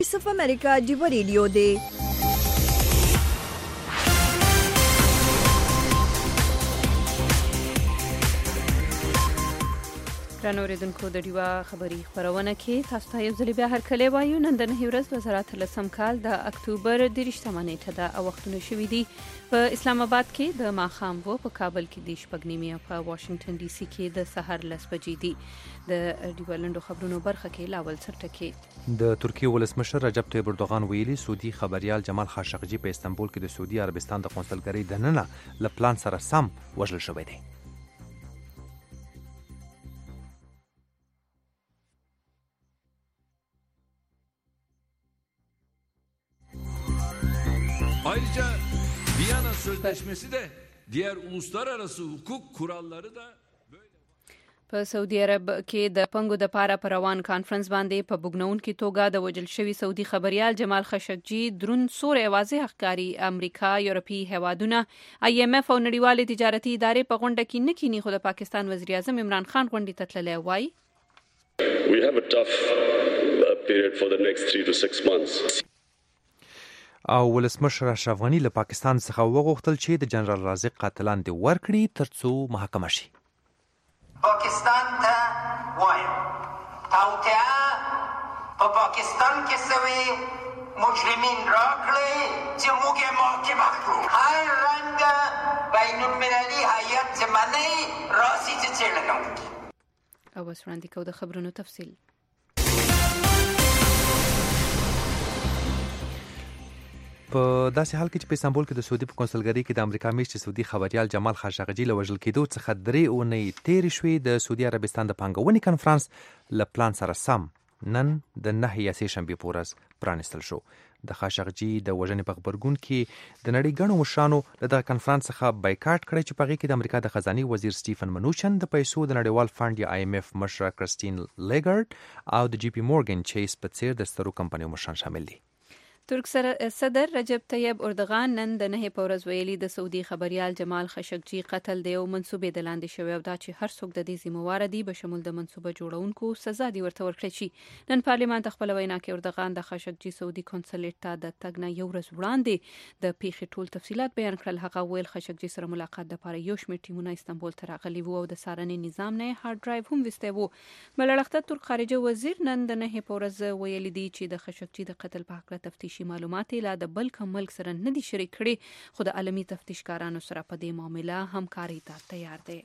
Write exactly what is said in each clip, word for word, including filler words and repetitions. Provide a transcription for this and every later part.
وایس اف امریکا ډیو ریډیو دی. رانو ریدونکو د ډیوا خبری خبرونه کې تاسو ته یو ځل بیا هر کله وایو نن د نهي ورځ دوه زره اتلسم کال د اکتوبر دېرشمه نیټه ده او وختونه شوي دي په اسلام آباد کې د ماښام وو، په کابل کې د شپږ نیمې او په واشنگټن ډي سي کې د سحر لس بجې دي. د ډیوا لنډو خبرونو برخه کې لاول سرټکي د ترکیه ولسمشر رجب طیب اردوغان ویلي سعودي خبريال جمال خاشقجي په استنبول کې د سعودي عربستان د قونسلګرۍ دننه له پلان سره سم وژل شوی دی. Ayrıca Viyana Sözleşmesi de diğer uluslararası hukuk kuralları da په سعودي عرب کې د پنګو د پاره پر روان کانفرنس باندې په بګنون کې توګه د وجل شوی سعودي خبريال جمال خاشقجي درون سور واضح ښکاری امریکا، یورپی هیوادونه، آی ایم ایف او نړیوال تجارتي ادارې په غونډه کې نه کینی، خو د پاکستان وزیر اعظم عمران خان غونډې ته تللی وای. We have a tough period for the next three to six months. او ولسمشر اشرف غنی له پاکستان څخه وغوښتل چې د جنرال رازق قاتلان دې ورکړي ترڅو محاکمه شي. پاکستان ته وایم توطئه په پاکستان کې سوي مجرمین راکړي چې موږ یې محاکمه کړو. هر رنګ بین المللي هیئت منی راسي چې څېړنه وکړي. او اوس وړاندې کوو د خبرونو تفصیل. په داسې حال کې چې په استنبول کې د سعودي په قونسلګرۍ کې د امریکا میشت سعودي خبريال جمال خاشقجي له وژل کېدو څخه درې اونۍ تېرې شوې. د سعودي عربستان د پانګونې کنفرانس له پلان سره سم نن د نهه یا سې شنبې په ورځ پرانیستل شو. د خاشقجي د وژنې په خبرګون کې د نړۍ ګڼو مشرانو له دغه کنفرانس څخه بایکاټ کړی چې په هغې کې د امریکا د خزانې وزیر سټیفن منوچن، د پیسو د نړیوال فنډ یا آی ایم ایف مشره کرستین لیګرډ او د جی پی مورګن چیس په څیر د سترو کمپنیو مشران شامل دي. ترک صدر رجب طیب اردوغان نن د نهي په ورځ ویلي د سعودي خبريال جمال خاشقجي قتل دی او منسوبې د لاندې شوی او دا چې هر څوک د دې ذمہوار دي به شمول د منسوبه جوړونکو سزا دی ورته ورکړي شي. نن پارلیمان ته خپل وینا کې اردوغان د خاشقجي سعودي کنسولیت ته د تګ نه یو ورځ وړاندې د پیښې ټول تفصيلات بیان کړل. هغه ویل خاشقجي سره ملاقات لپاره یو شمېر ټیمونه استنبول ته راغلي وو او د څارنې نظام نه هارد ډرایو هم وسته وو. بلړخته ترک خارجه وزیر نن د نهي په ورځ ویلي دی چې د خاشقجي د قتل په حق تفتیشي معلومات لا د بل کوم ملک سره نه دي شریک کړي، خو د عالمي تفتیشکارانو سره په دې معامله همکاري ته تیار دی.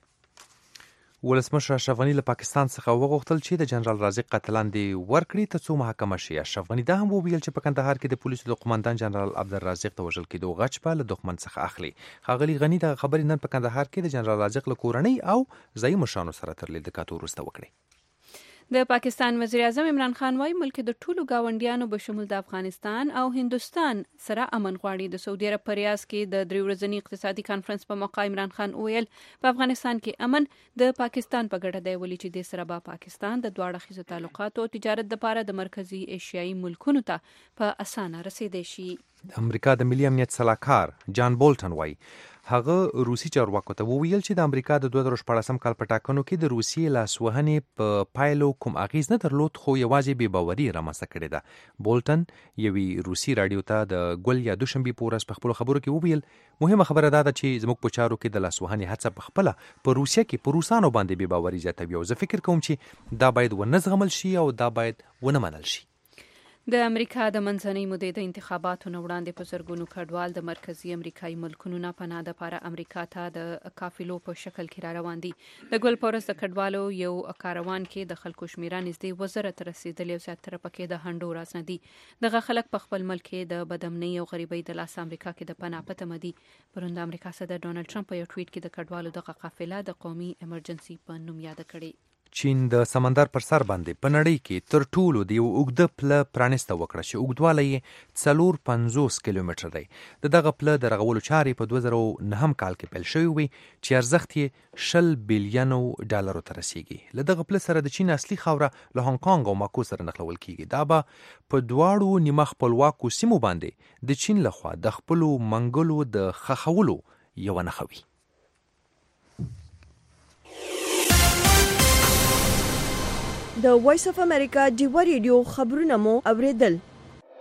ولسمشر اشرف غنی له پاکستان څخه وغوښتل چې د جنرال رازق قاتلان دې ورکړي ترڅو محاکمه شي. اشرف غنی دا هم وویل چې په کندهار کې د پولیسو د قومندان جنرال عبدالرازق د وژل کېدو غچ په له دښمن څخه اخلي. ښاغلي غنی د خبرې نن په کندهار کې د جنرال رازق له کورنۍ او ځایي مشرانو سره تر لیدو کاتو وروسته وکړي. د پاکستان وزیر اعظم عمران خان وايي ملک د ټولو گاونډیانو به شمول د افغانستان او هندوستان سره امن غواړي. د سعودي عرب په ریاض کې د درې ورځني اقتصادي کانفرنس په موقع عمران خان ویل په افغانستان کې امن د پاکستان په ګټه دی، ولې چې د سره به پاکستان د دواړه اړخیزو تعلقاتو او تجارت لپاره د مرکزی ایشیایي ملکونو ته په اسانه رسیدای شي. د امریکا د ملي امنیت سلاکار جان بولټن وايي هغه روسي چارواکو ته وویل چې د امریکا د دوه زره شپاړسم کال په ټاکنو کې د روسیې لاسوهنې په پایلو کوم اغیز نه درلود، خو یوازې بې باوري رامنځته کړې ده. بولټن یوې روسي راډیو ته د ګل یا دوشنبې په ورځ په خپلو خبرو کې وویل مهمه خبره دا ده چې زموږ په چارو کې د لاسوهنې هڅه په خپله په روسیه کې په روسانو باندې بې باوري زیاتوي او زه فکر کوم چې دا باید ونه زغمل شي او دا باید ونه منل شي. د امریکا د منځنۍ مودې د انتخاباتو نه وړاندې په زرګونو کډوال د مرکزی امریکایي ملکونو نه پناه د پاره امریکا ته د قافلو په شکل کې را روان دي. د ګل پورس د کډوالو یو کاروان کې د خلکو شمیره نږدې وزره ته رسیدلې او زیاتره پکې د هندو راز نه دي. دغه خلک په خپل ملک کې د بدامنۍ او غریبۍ د لاس امریکا کې د پناه په تمه دي. پرون د امریکا صدر ډونالد ټرمپ په یو ټویټ کې د کډوالو دغه قافله د قومي ایمرجنسي په نوم یاد کړې. چین د سمندر پر سر باندې په نړۍ کې تر ټولو د یو اوږده پله پرانیسته وکړه چې اوږدوالی یې څلور پنځوس کیلومتر دی. د دغه پله د رغولو چارې په دوه زره نهم کال کې پیل شوې وې چې ارزښت یې شل بیلیونو ډالرو ته رسیږي. له دغه پله سره د چین اصلي خاوره له هانګ کانګ او ماکو سره نښلول کیږي. دا به په دواړو نیمه خپلواکو سیمو باندې د چین لخوا د خپلو منګلو د ښخولو یوه نښه وي. د وایس اف امریکا ډیو ریډیو خبرونه مو اوریدل.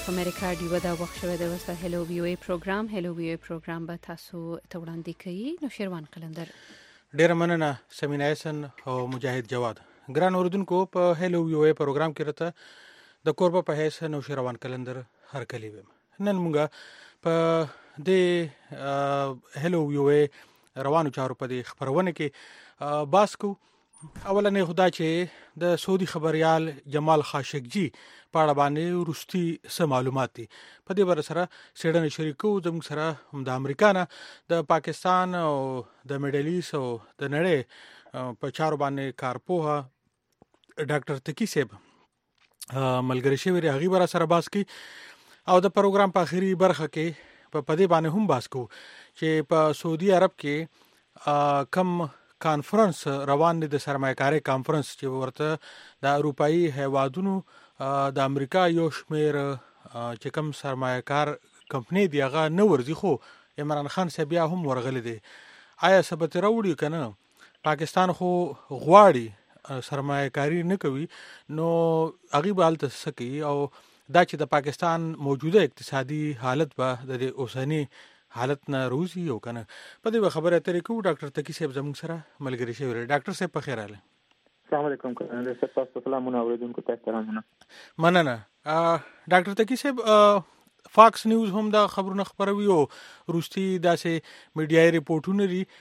اف امریکا ډیو دا وخت شوه د وسه هلو وی او ای پروګرام هلو وی او ای پروګرام به تاسو ته وړاندې کوي نو شیروان قلندر ډیر مننه سمینا حسن او مجاهد جواد ګران اوردونکو په هلو وی او ای پروګرام کې راته د کوربه په حیث نو شیروان قلندر هر کلی ویم نن موږ په د هلو وی او ای روانو چارو په دې خبرونه کې باسکو اولنې خدا چې د سعودي خبريال جمال خاشقجي په اړه باندې روستي څه معلومات دي په دې بر سره سیډن شریکو زموږ سره د امریکا نه د پاکستان او د میډل ایست او د نړۍ په چارو باندې کارپوها ډاکټر تکی صاحب ملګری شوی هغه بر سره باس کی او د پروګرام په اخیری برخه کې په پدې باندې هم باس کو چې په سعودي عرب کې کم کانفرنس روان دي د سرمایه‌کاري کانفرنس چې ورته د اروپאי هیوادونو د امریکا یو شمیر چې کوم سرمایه‌کار کمپنی دی هغه نو ورزي خو عمران خان صاحب هم ورغلی دی آیا ثبت راوړي کنه پاکستان خو غواړي سرمایه‌کاري نه کوي نو هغه به تل سکی او دا چې د پاکستان موجوده اقتصادي حالت به د اوسنی حالت نه روزي او کنه په دې خبره اترې کو ډاکټر تکی صاحب زموږ سره ملګری شوی ډاکټر صاحب په خیر اله السلام علیکم کنه تاسو سلامونه اوریدونکو ته سلامونه مننه ډاکټر تکی صاحب فاکس نیوز هم دا خبرونه خبروي او روستي داسې میډیای ریپورتونه لري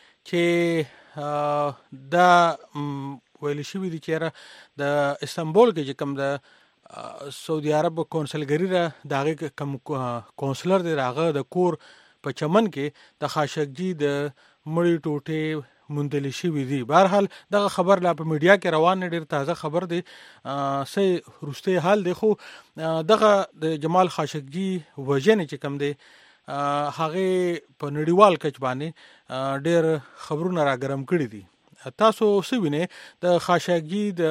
چې دا ویل شوی دي چې د استانبول کې کوم د سعودي عرب کونسلګری را دغه کوم کونسلر دی راغه د کور په چمن کې د خاشقجي د مړی ټوټه مندل شوی دی بهرحال دغه خبر لا په میډیا کې روان ډیر تازه خبر دی سه روسته حال دی خو دغه د جمال خاشقجي وژنې چې کم دی هغه په نړیوال کچ باندې ډیر خبرونه راګرم کړي دي تاسو سوینه د خاشقجي د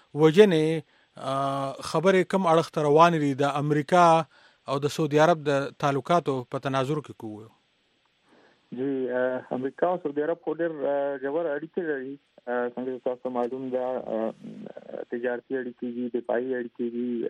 وژنې خبره کم اړخ تر روان دي د امریکا او د سعودي عرب د تعلقاتو په تناظر کې کوو جی امریکا او سعودي عرب خو ډېر ژور اړیکې لري څنګه تاسو معلوم ده تجارتي اړیکې دي دفاعي اړیکې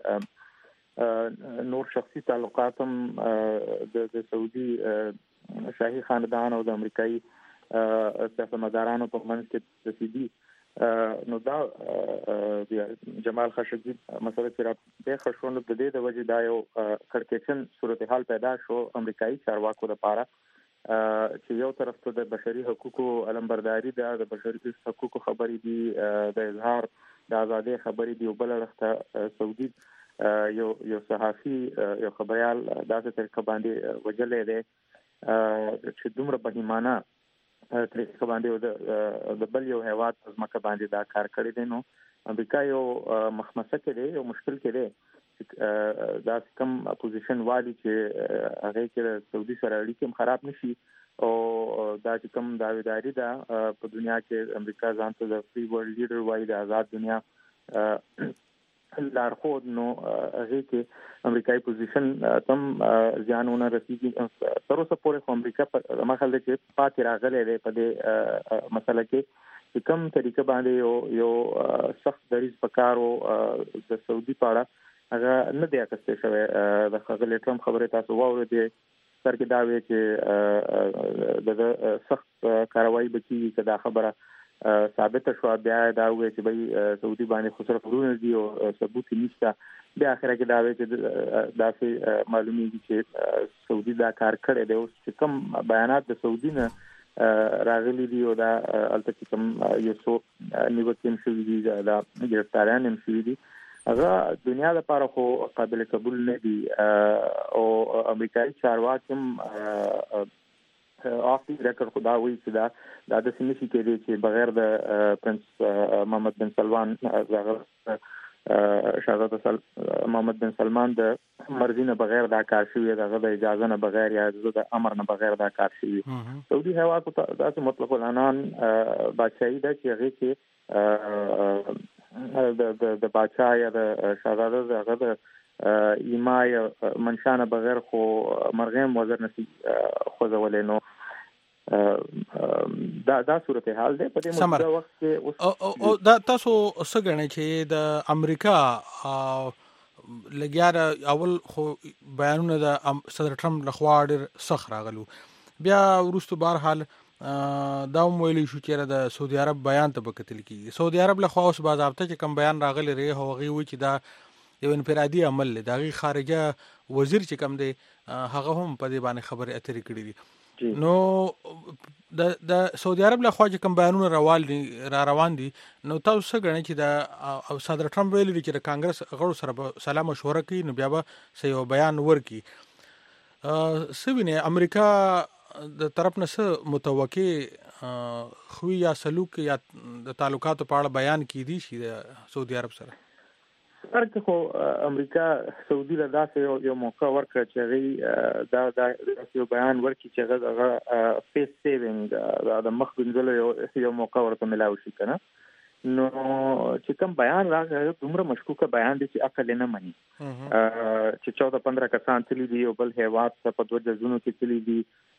دي نور شخصي تعلقات هم د سعودي شاهي خاندان او د امریکایي سیاستمدارانو په منځ کې رسیدي نو دا جمال خاشقجي مسله چې را د خښونو د دې د وجې دا یو کړکېچن صورتحال پیدا شو امریکایي چارواکو لپاره چې یو طرف ته د بشري حقوقو علمبرداري ده د بشري حقوقو خبرې دي د اظهار د ازادۍ خبرې دي او بل اړخ سعودي یو یو صحافي یو خبريال داسې طریقه باندې وجلې ده چې دومره بهیمانه طریقه باندې د بل یو هیواد ځمکه باندې دا کار کړی دی نو امریکا یو مخمسه کې دی یو مشکل کې دی دا کوم اپوزیشن والی چې هغه کې سعودي سره اړیکې خراب نشي او دا چې کوم داویداری ده په دنیا کې امریکا ځان ته د فری ورلد لیډر وایي د آزاد دنیا لار خود نو هغه کې امریکایي پوزیشن تم ځانونه رسیدي تر اوسه پورې امریکا په مخاله کې پاتې راغلي دی په دې مسله کې کوم طریقه باندې یو یو سخت دریځ پکارو د سعودي پاړه هغه نه دی اکسته شوی د خغل ټرمپ خبره تاسو واورئ سر کې دا وی چې د سخت کاروایی بچي کدا خبره ثابت شو بیا دا وی چې به سعودي باندې خسر خبرونه دي او ثبوت نشته بیا اخره کې دا وی چې داسې معلومیږي چې سعودي دا کار کړی دی او چې کوم بیانات د سعودي نه راغلي دي او دا البته کوم یو څو نیوکې شوې دي دا ګرفتاریان هم شوې دي هغه دنیا لپاره خو قابل قبول نه دي او امریکایي چارواکي هم آفي ریکارډ خدا وی چې دا د سیمې کې چې بغیر د پرنس محمد بن سلمان زغر شاهزاده سل محمد بن سلمان د مرزي نه بغیر دا کار شوی دغه د اجازه نه بغیر یا د امر نه بغیر دا کار شوی سعودي هیواد ته داسې مطلق العنان بادشاہي ده چې هغه کې د د بادشاہ یا د شاهزاده دغه د ایمای منشانه بغیر خو مرغیم وزر نسی خوځولې نو دا دا صورت حال ده په دې موجوده وخت کې او دا تاسو څنګه چې د امریکا لګیا اول خو بیانونه د صدر ټرمپ لخوا ډېر سخت راغلو، بیا وروسته بهرحال دا هم ویلی شو چې د سعودي عرب بیان ته به کتل کېږي. سعودي عرب لخوا اوس باضابطه چې کوم بیان راغلی دی هغوی وایي چې دا یو انفرادي عمل دی، د هغې خارجه وزیر چې کوم دی هغه هم په دې باندې خبرې اترې کړي دي. نو د د سعودي عرب لخوا چې کوم بیانونه روان دي را روان دي نو تاسو څه ګڼئ چې د صدر ټرمپ ویلي دي چې د کانګرس غړو سره به سلا مشوره کوي نو بیا به څه یو بیان ورکړي. څه وینئ امریکا د طرف نه څه متوقع خوی یا سلوک یا د تعلقاتو په اړه بیان کیدی شي د سعودي عرب سره؟ ارګه خو امریکا سعودي له داسې یو موقع ورکړه چې هغوی دا دا یو بیان ورکړي چې هغه هغه فیس سیوینګ د مخ ګنځلو یو موقع ورته میلاو شي که نه. نو چې کوم بیان راغی دومره مشکوکه بیان دی چې عقل نه مني چې چوده پندره کسان تللي دي یو بل هیواد ته په دوه جزونو کې تللي دي،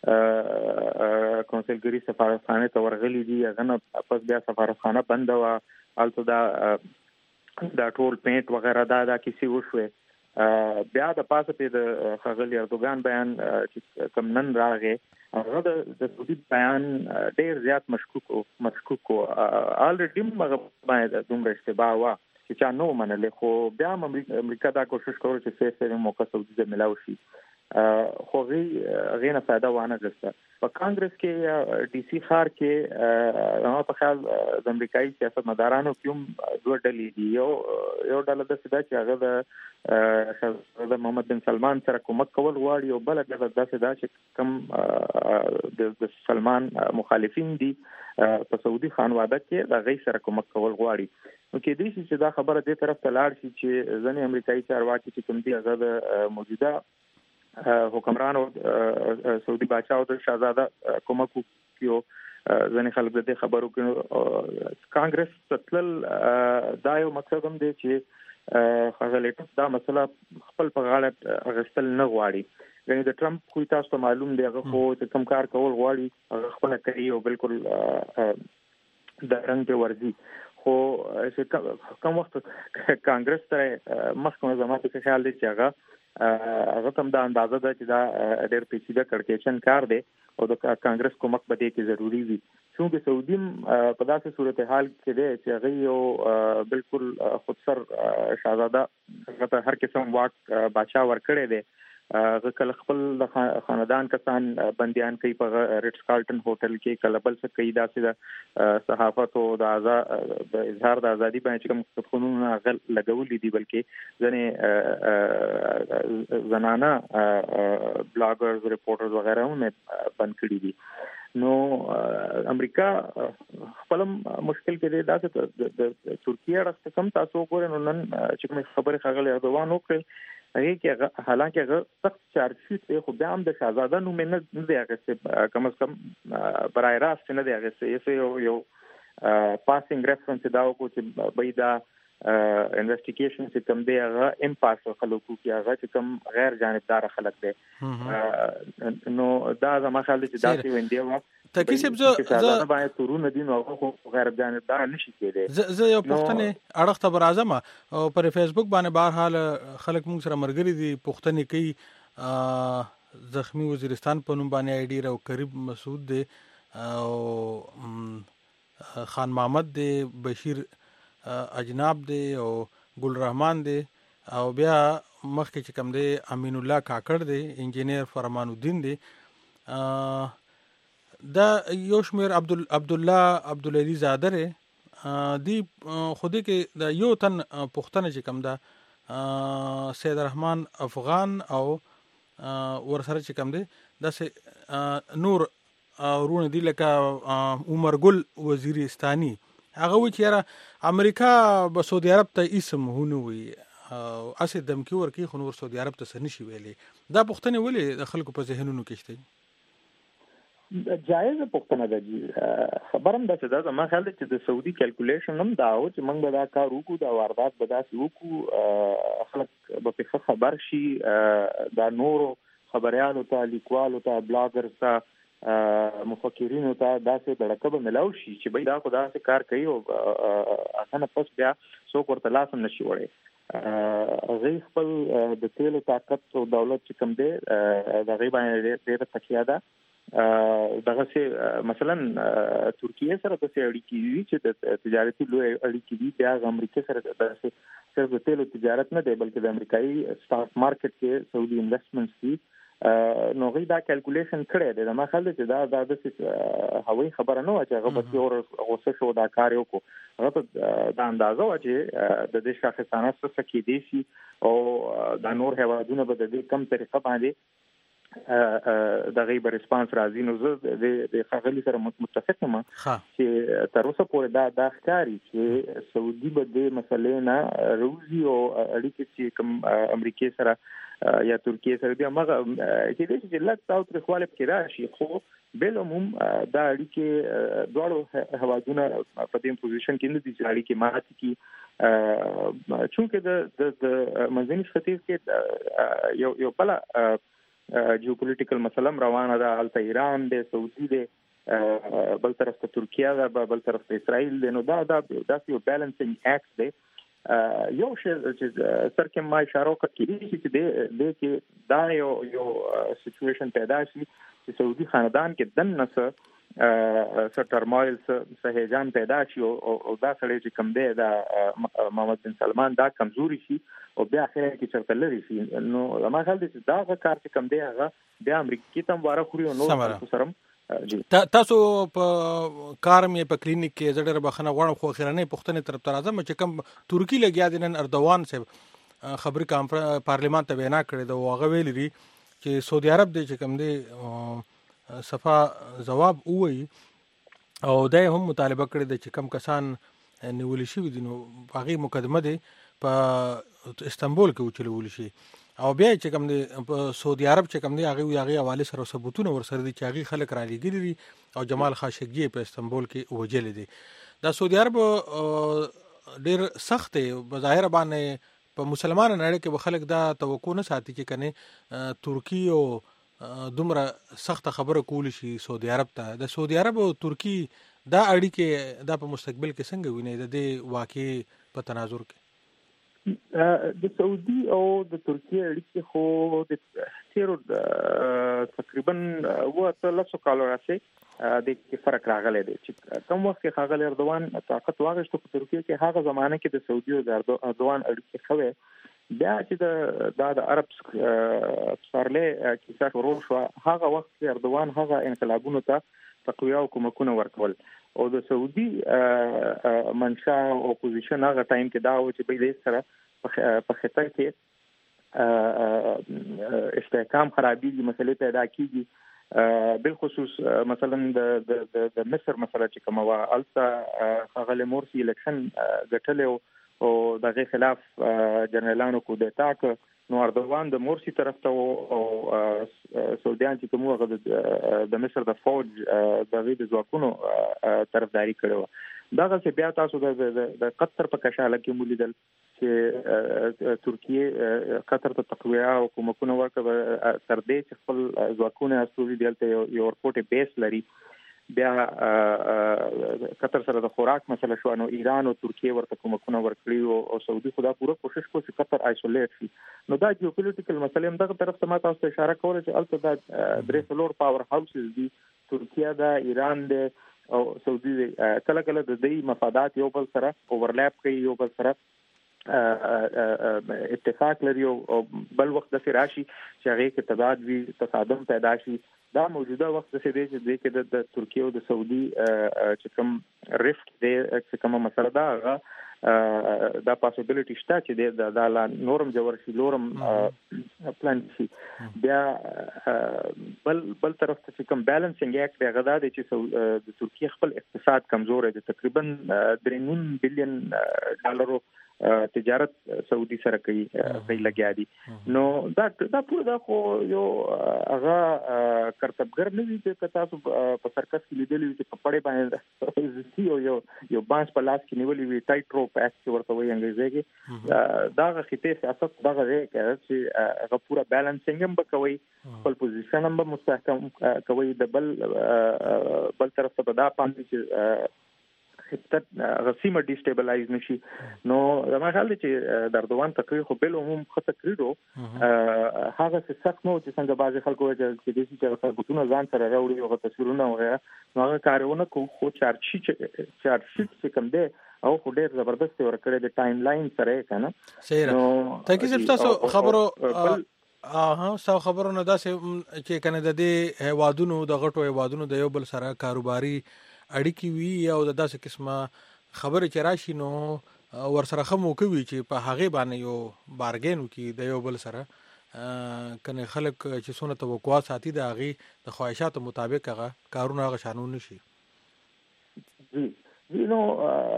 کونسلګري سفارتخانې ته ورغلي دي، هغه نه پس بیا سفارتخانه بنده وه، هلته دا دا ټول پینټ وغیره دا دا کیسې وشوې. بیا د پاسه پې د ښاغلي اردوګان بیان چې کوم نن راغی هغه د سعودي بیان ډېر زیات مشکوک و مشکوک و الریډي هم هغه باندې دومره اشتباه وه چې چا نه ومنلې، خو بیا هم امریکا دا کوشش کول چې فیس سیوینګ موقع سعودي ته میلاو شي، خو هغې هغې نه فایده وانه غسته. په کانګرس کې یا ډي سي ښار کې زما په خیال د امریکایي سیاستمدارانو کې هم دوه ډلې دي. یو یو ډله داسې ده چې هغه د شهزاده محمد بن سلمان سره کومک کول غواړي، او بله ډله داسې ده چې کوم د سلمان مخالفین دي په سعودي خانواده کې د هغوی سره کومک کول غواړي. نو کېدای شي چې دا خبره دې طرف ته لاړ شي چې ځینې امریکایي چارواکي چې کوم دي هغه د موجوده حکمرانو سعودي بادشاهو د شهزاده کومک وکړي، ځینې خلک د دې خبرو کې کانګرس ته تلل دا یو مقصد هم دی چې ښاغلی ټرمپ دا مسله خپل په غاړه اخیستل نه غواړي. یعنې د ټرمپ خوی تاسو ته معلوم دی، هغه خو چې کوم کار کول غواړي هغه خپله کوي او بالکل د رنګ پې ورځي. خو کوم وخت کانګرس سره مخکې زما په خیال دی چې هغه هغه هم دا اندازه ده چې دا ډېر پیچیده کړکېچن کار دی او د کانګرس کومک په دې کې ضروري وي، چونکې سعودي په داسې صورتحال کې دی چې هغوی یو بالکل خودسر شهزاده هغه ته هر قسم واک بادشاه ورکړی دی. هغه کله خپل د خاندان کسان بندیان کوي په ریټس کارلټن هوټل کې، کله بل څه کوي داسې د صحافت او د د اظهار د ازادي باندې چې کوم قانونونه هغه لګولي دي، بلکې ځینې زنانه بلاګرز ریپورټرز وغیره هم بند کړي دي. نو امریکا خپل مشکل کې دی داسې د ترکیه اړخ کم تاسو وګورئ نو نن چې کومې خبرې ښاغلی اردوان وکړې هغې کې حالانکه هغه سخت چارج شیټ دی خو بیا هم د شهزاده نوم یې نه دی اخیستی، کم از کم برای راست نه دی اخیستی. یو یو پاسینګ ریفرنس دا وکړو چې بای دا انویسټیګیشن چې کوم دی هغه امپارشل خلکو کې هغه چې کوم غیر جانبدار خلک دی. نو دا زما خیال دی چې داسې ویندې وه تکي صاحب زه باید تورونه دي نو هغه خو غیر جانبدار نشي کېدی. زه یو پوښتنې اړخ ته به راځم او پر فیسبوک باندې بهرحال خلک موږ سره ملګري دي پوښتنې کوي. زخمی وزیرستان په نوم باندې آی ډي او قریب مسعود دی او خان محمد دی، بشیر اجناب دی او ګل رحمان دی او بیا مخکې چې کوم دی امین الله کاکړ دی، انجینیر فرمان الدین دی، دا یو شمیر عبد الله عبدالعلی زاده دی دی خودی کې د یو تن پښتنه چې کوم دا سید الرحمن افغان او ورسره چې کوم دی داسې نور ورونه دي لکه عمر ګل وزیرستانی. هغه وایي چې یاره امریکا به سعودي عرب ته اسم هونه وي اسې دمکي ورکوي خو نور سعودي عرب ته څه نشي ویلی. دا پوښتنې ولې د خلکو په ذهنونو کې شته؟ جایزه پوښتنه ده جی. خبر هم داسې ده زما خیال دی چې د سعودي کیلکولیشن هم دا و چې موږ به دا کار وکړو، دا واردات به داسې وکړو، خلک به پرې ښه خبر شي، دا نورو خبریالو ته، لیکوالو ته، بلاګرز ته، مفکرینو ته داسې دړکه به ملاو شي چې بای دا خو داسې کار کوي او هغه نه پس بیا څوک ورته لاس هم نشي وړی. غي خپل د تیلو طاقت او دولت چې کوم دی د غي باندې ډېر تکیه ده. دغه سه مثلا ترکیه سره د اړیکې دي چې د تجارتي لوی اړیکې دي، بیا امریکا سره د صرف د تیلو تجارت نه دی بلکې د امریکایي سٹاک مارکیټ کې سعودي انویسټمنټس دي. نو غي دا کیلکولیشن کړی دی. د مخاله چې دا د هوایي خبره نه و چې هغه به اور غوسه شو دا کار یو کو، هغه د اندازو چې د دې شاخصانه څه کې دي شي او د نور هوادونه به د دې کم طریقه باندې د غیب ریسپانس راځي. نو زه د خغلی سره متفق یم چې تر اوسه پورې دا د ښکاری چې سعودي به د مسلې نه روزي او اړیکې چې کوم امریکای سره یا ترکیه سره بیا مغه چې د چې لږ تاو تر خپل کې راشي، خو بل عموم دا اړیکې دواړو هوادونه په دې پوزیشن کې نه دي چې اړیکې ماته کی چونکه د د منځني ختیځ کې یو یو بل جیوپولیټیکل مسله روانه ده. الته ایران دی، سعودي دی، بل طرف ته ترکیه ده، بل طرف ته اسرائیل دی. نو دا دا داسې یو بیلنسینګ اکټ دی. یو شی چې سر کې ما اشاره وکړه چې د دې کې دا یو یو سچويشن پیدا شي چې سعودي خاندان کې دنه څه څه ټرمایل څه هیجان پیدا شي او دا سړی چې کم دی دا محمد بن سلمان دا کمزوري شي او بیا اخر کې چرته لري شي. نو ما خیال دی چې دا کار چې کم دی هغه بیا امریکا ته واره خوري او نو سره تاسو په کار مې په کلینیک کې زړه بخنه غواړم خو خیرنه پښتنې طرف ته راځم چې کوم ترکی لګیا دي نن اردوان صاحب خبري کانفرنس پارلیمان ته وینا کړې ده. واغه ویل دي چې سعودي عرب دی چې کوم دی صفا جواب وایي او دای هم مطالبه کړې ده چې کم کسان نیول شي دي نو هغه مقدمه ده په استنبول کې وچلول شي او بیا چې کوم دی سعودي عرب چې کوم دی هغه یغه حواله سره ثبوتونه ورسره دي چې هغه خلک را لګیلي دي او جمال خاشقجي په استنبول کې وجل دي. دا سعودي عرب ډیر سخت بظاهر باندې په مسلمانانو نړۍ کې به خلک دا توقع نه ساتي چې کنه ترکی او دومره سخت خبره کول شي سعودي عرب ته. د سعودي عرب او ترکی دا اړیکې دا په مستقبل کې څنګه ویني د دې واقع په تناظر کې؟ د سعودي او د ترکیه اړیکې خو د تیرو تقریبا وته لسو کالو راځي د کې فرق راغلی دی چې کوم وخت کې خاغل اردوان طاقت واغشته په ترکیه کې هغه زمانه کې د سعودي او د اردوان اړیکې خوي بیا چې د د عرب سرله کې څه ورو شو هغه وخت کې اردوان هغه انقلابونو ته تقویه او کومکونه ورکول او د سعودي منشا او اپوزیشن هغه ټایم کې دا و چې به دې سره په خطر کې استحکام خرابېږي، مسلې پیدا کیږي. بالخصوص مثلا د د د مصر مسله چې کومه وا الته خغل مورسي الیکشن ګټل او دغه خلاف جنرالانو کودتا ک نو اردوان د مورسي طرف ته او سعودیان چې کومه غو د مصر د فوج د غي د ځواکونو طرفداري کړو. دغه چې بیا تاسو د قطر په کشاله کې مولیدل چې ترکیه قطر ته تقویه او کومکونه ورکړه تر دې چې خپل ځواکونه استوي دلته یو ورپورټ بیس لري. بیا قطر سره د خوراک مسله شو نو ایران او ترکیه ورته کومکونه ورکړي او سعودي خدا پوره کوشش کوي چې قطر آیسولیټ شي. نو دا جیوپولیټیکل مسله هم دغه طرف ته ما تاسو ته اشاره کوله چې البته دا درې فلور پاور هاوسز دي، ترکیه دا، ایران دی او سعودي دی. کله کله د دې مفادات یو بل سره اوورلپ کوي، یو بل سره اتفاق لري او بل وخت د راشي چې هغه کې تضاد وي، تصادم پیدا شي. دا موجوده وخت د دې چې د د ترکیه او د سعودي چې کوم ریفت دی چې کومه مسله ده هغه دا پاسیبিলিټی شته چې د د نورم جوړ شي، لورم پلان شي. بیا بل بل طرف ته چې کوم بیلنسینګ اکټ دی هغه دا دی چې د ترکیه خپل اقتصاد کمزور دی، تقریبا درې نیم بلین ډالرو تجارت سعودي سره کوي کوي لګیا دي. نو دا دا پوره دا خو یو هغه کرتبګر نه دي چې تاسو په سرکس کې لیدلې چې په پړې باندې یو یو یو بانس په لاس کې نیولې وي، ټایټ روپ اکټ ورته وایي انګریزي کې. دا غخته سیاست دا غوړي چې هغه پوره بیلانسینګ هم کوي، خپل پوزیشن هم مستحکم کوي. د بل بل طرف ته دا پاندې چې غسیمه ډیسټیبلایز نشي. نو زما خیال دی چې د اردوغان تقریر خو بل هم خو تقریرو هغه څه سخت نو چې څنګه بعضی خلکو چې د دې چې خلکو ځان سره راوړي او تصویرونه وغیرہ نو هغه کارونه خو چارج شي چارج شي چې کوم دی او خو ډیر زبردست ورکړی د ټایم لاین سره کنه. نو تاسو تاسو خبرو اه سو خبرونه داسې چې کنه د دې هوادونو د غټو هوادونو د یو بل سره کاروباري اړیکې وي او د داسې قسمه خبره چې راشي نو ور سره خمو کوي چې په هغه باندې یو بارګین کې د یو بل سره کنه خلک چې سونه توقعات ساتي د هغه د خواهشاتو مطابق هغه کارونه هغه شانون نشي. جی you know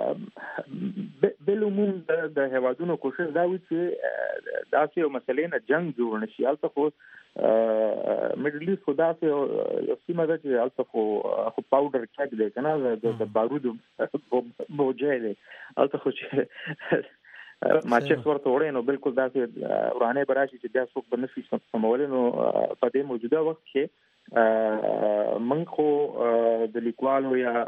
بلومون د هوادونو کوشش دا وي چې داسې یو مسلې نه جنگ جوړ نشي. البته خو مډل ایست خو داسې یو سیمه ده چې البته خو خو پاوډر کېک دی کنه د بارودو بوجه دی. البته خو چې ماچس ورته وړي نو بالکل داسې ورانه براشي چې بیا څوک به نشي سمولای. نو په دې موجوده وخت کې من خو د لیکوالو یا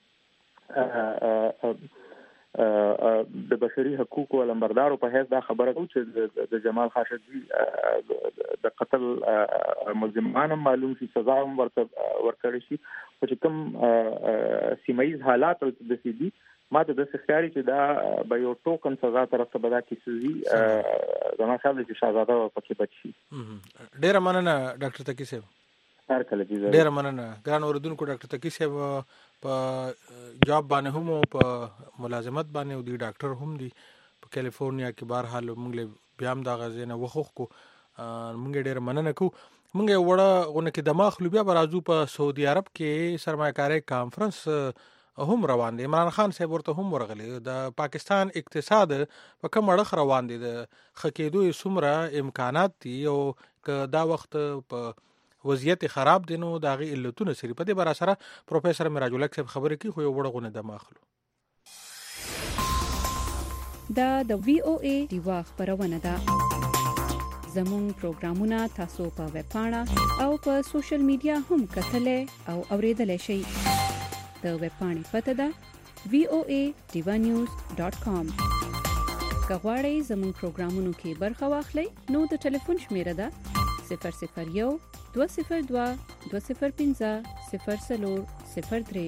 د بشري حقوقو لمبردارو په هیڅ دا خبره کوي چې د جمال خاشقجي د قتل ملزمان معلوم شي سزا هم ورته ورکړي شي. خو چې کوم سیمایي حالات د سیدي ما ته د ښکاری چې دا به یو ټوکن سزا تر څه بدا کیږي زما خیال دی چې شاهزاده پکې بچي. ډیر مننه ډاکټر تقی صاحب. هر کله دې ډیر مننه ګران اوردونکو. ډاکټر تقی صاحب په جاب باندې هم په ملازمت باندې او دی ډاکټر هم دی په کیلیفورنیا کې. بهرحال موږ له بیا هم دا غزنه وخوخ کو موږ ډیر مننه کو. موږ وړه غونه کې دماغ لو بیا برازو په سعودي عرب کې سرمایه‌کاري کانفرنس هم روان دي. عمران خان صاحب ورته هم ورغلی. د پاکستان اقتصاد په کوم اړه روان دي د خکېدو سمره امکانات دي او دا وخت په وضعیت خراب دي نو دا غي علتونه سری په دې بار سره پروفیسور مراج الک صاحب خبرې کوي خو یو وړغونه د ماخلو. دا د وی او ای دیوا خبرونه ده. زموږ پروګرامونه تاسو په ویب پاڼه او په سوشل میډیا هم کتلې او اوریدلای شئ. د ویب پاڼې پته ده وی او ای دیوا نیوز ډاٹ کام. کغواړئ زموږ پروګرامونو کې برخه واخلئ نو د ټلیفون شمیره ده صفر صفر یو دو صفر دو دو صفر پنځه صفر صفر صفر درې.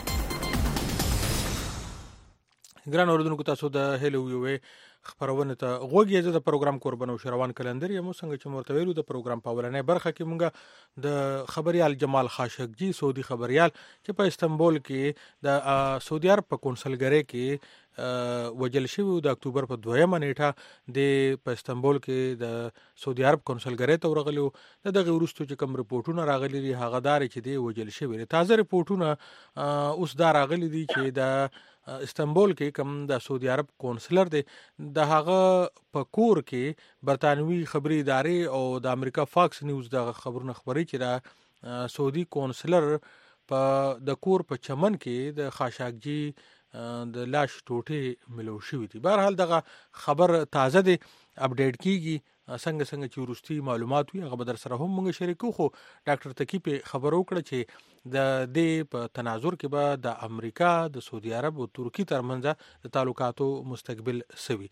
ګران اوردونکو تاسو د هلو وی خبرونه ته غوږی د پروګرام قربانو شروان کلندر یم څنګه چې مرتویلو د پروګرام په ولنې برخه کې مونږه د خبريال جمال خاشقجي سعودي خبريال چې په استنبول کې د سعودي عرب په کنسولګری کې وجل شوی د اکتوبر په دویمه نیټه د په استنبول کې د سعودي عرب کنسولګری ته ورغلو. د دغه وروستو چې کوم رپورټونه راغلي دي هغه دار چې دی وجل شوی. تازه رپورټونه اوس دا راغلي دي چې د استنبول کې کوم د سعودي عرب کونسلر دی د هغه په کور کې برتانوي خبري ادارې او د امریکا فاکس نیوز د خبرونه خبري چې دا سعودي کونسلر په د کور په چمن کې د خاشقجي د لاش ټوټه ملو شوې دي. بهرحال دغه خبر تازه دی اپډیټ کیږي څنګه څنګه چې ورستي معلومات وي هغه در سره هم موږ شریکو. خو ډاکټر تقی په خبرو کړ چې د دې په تناظر کې به د امریکا د سعودي عرب او ترکی ترمنځ د تعلقاتو مستقبل سوي.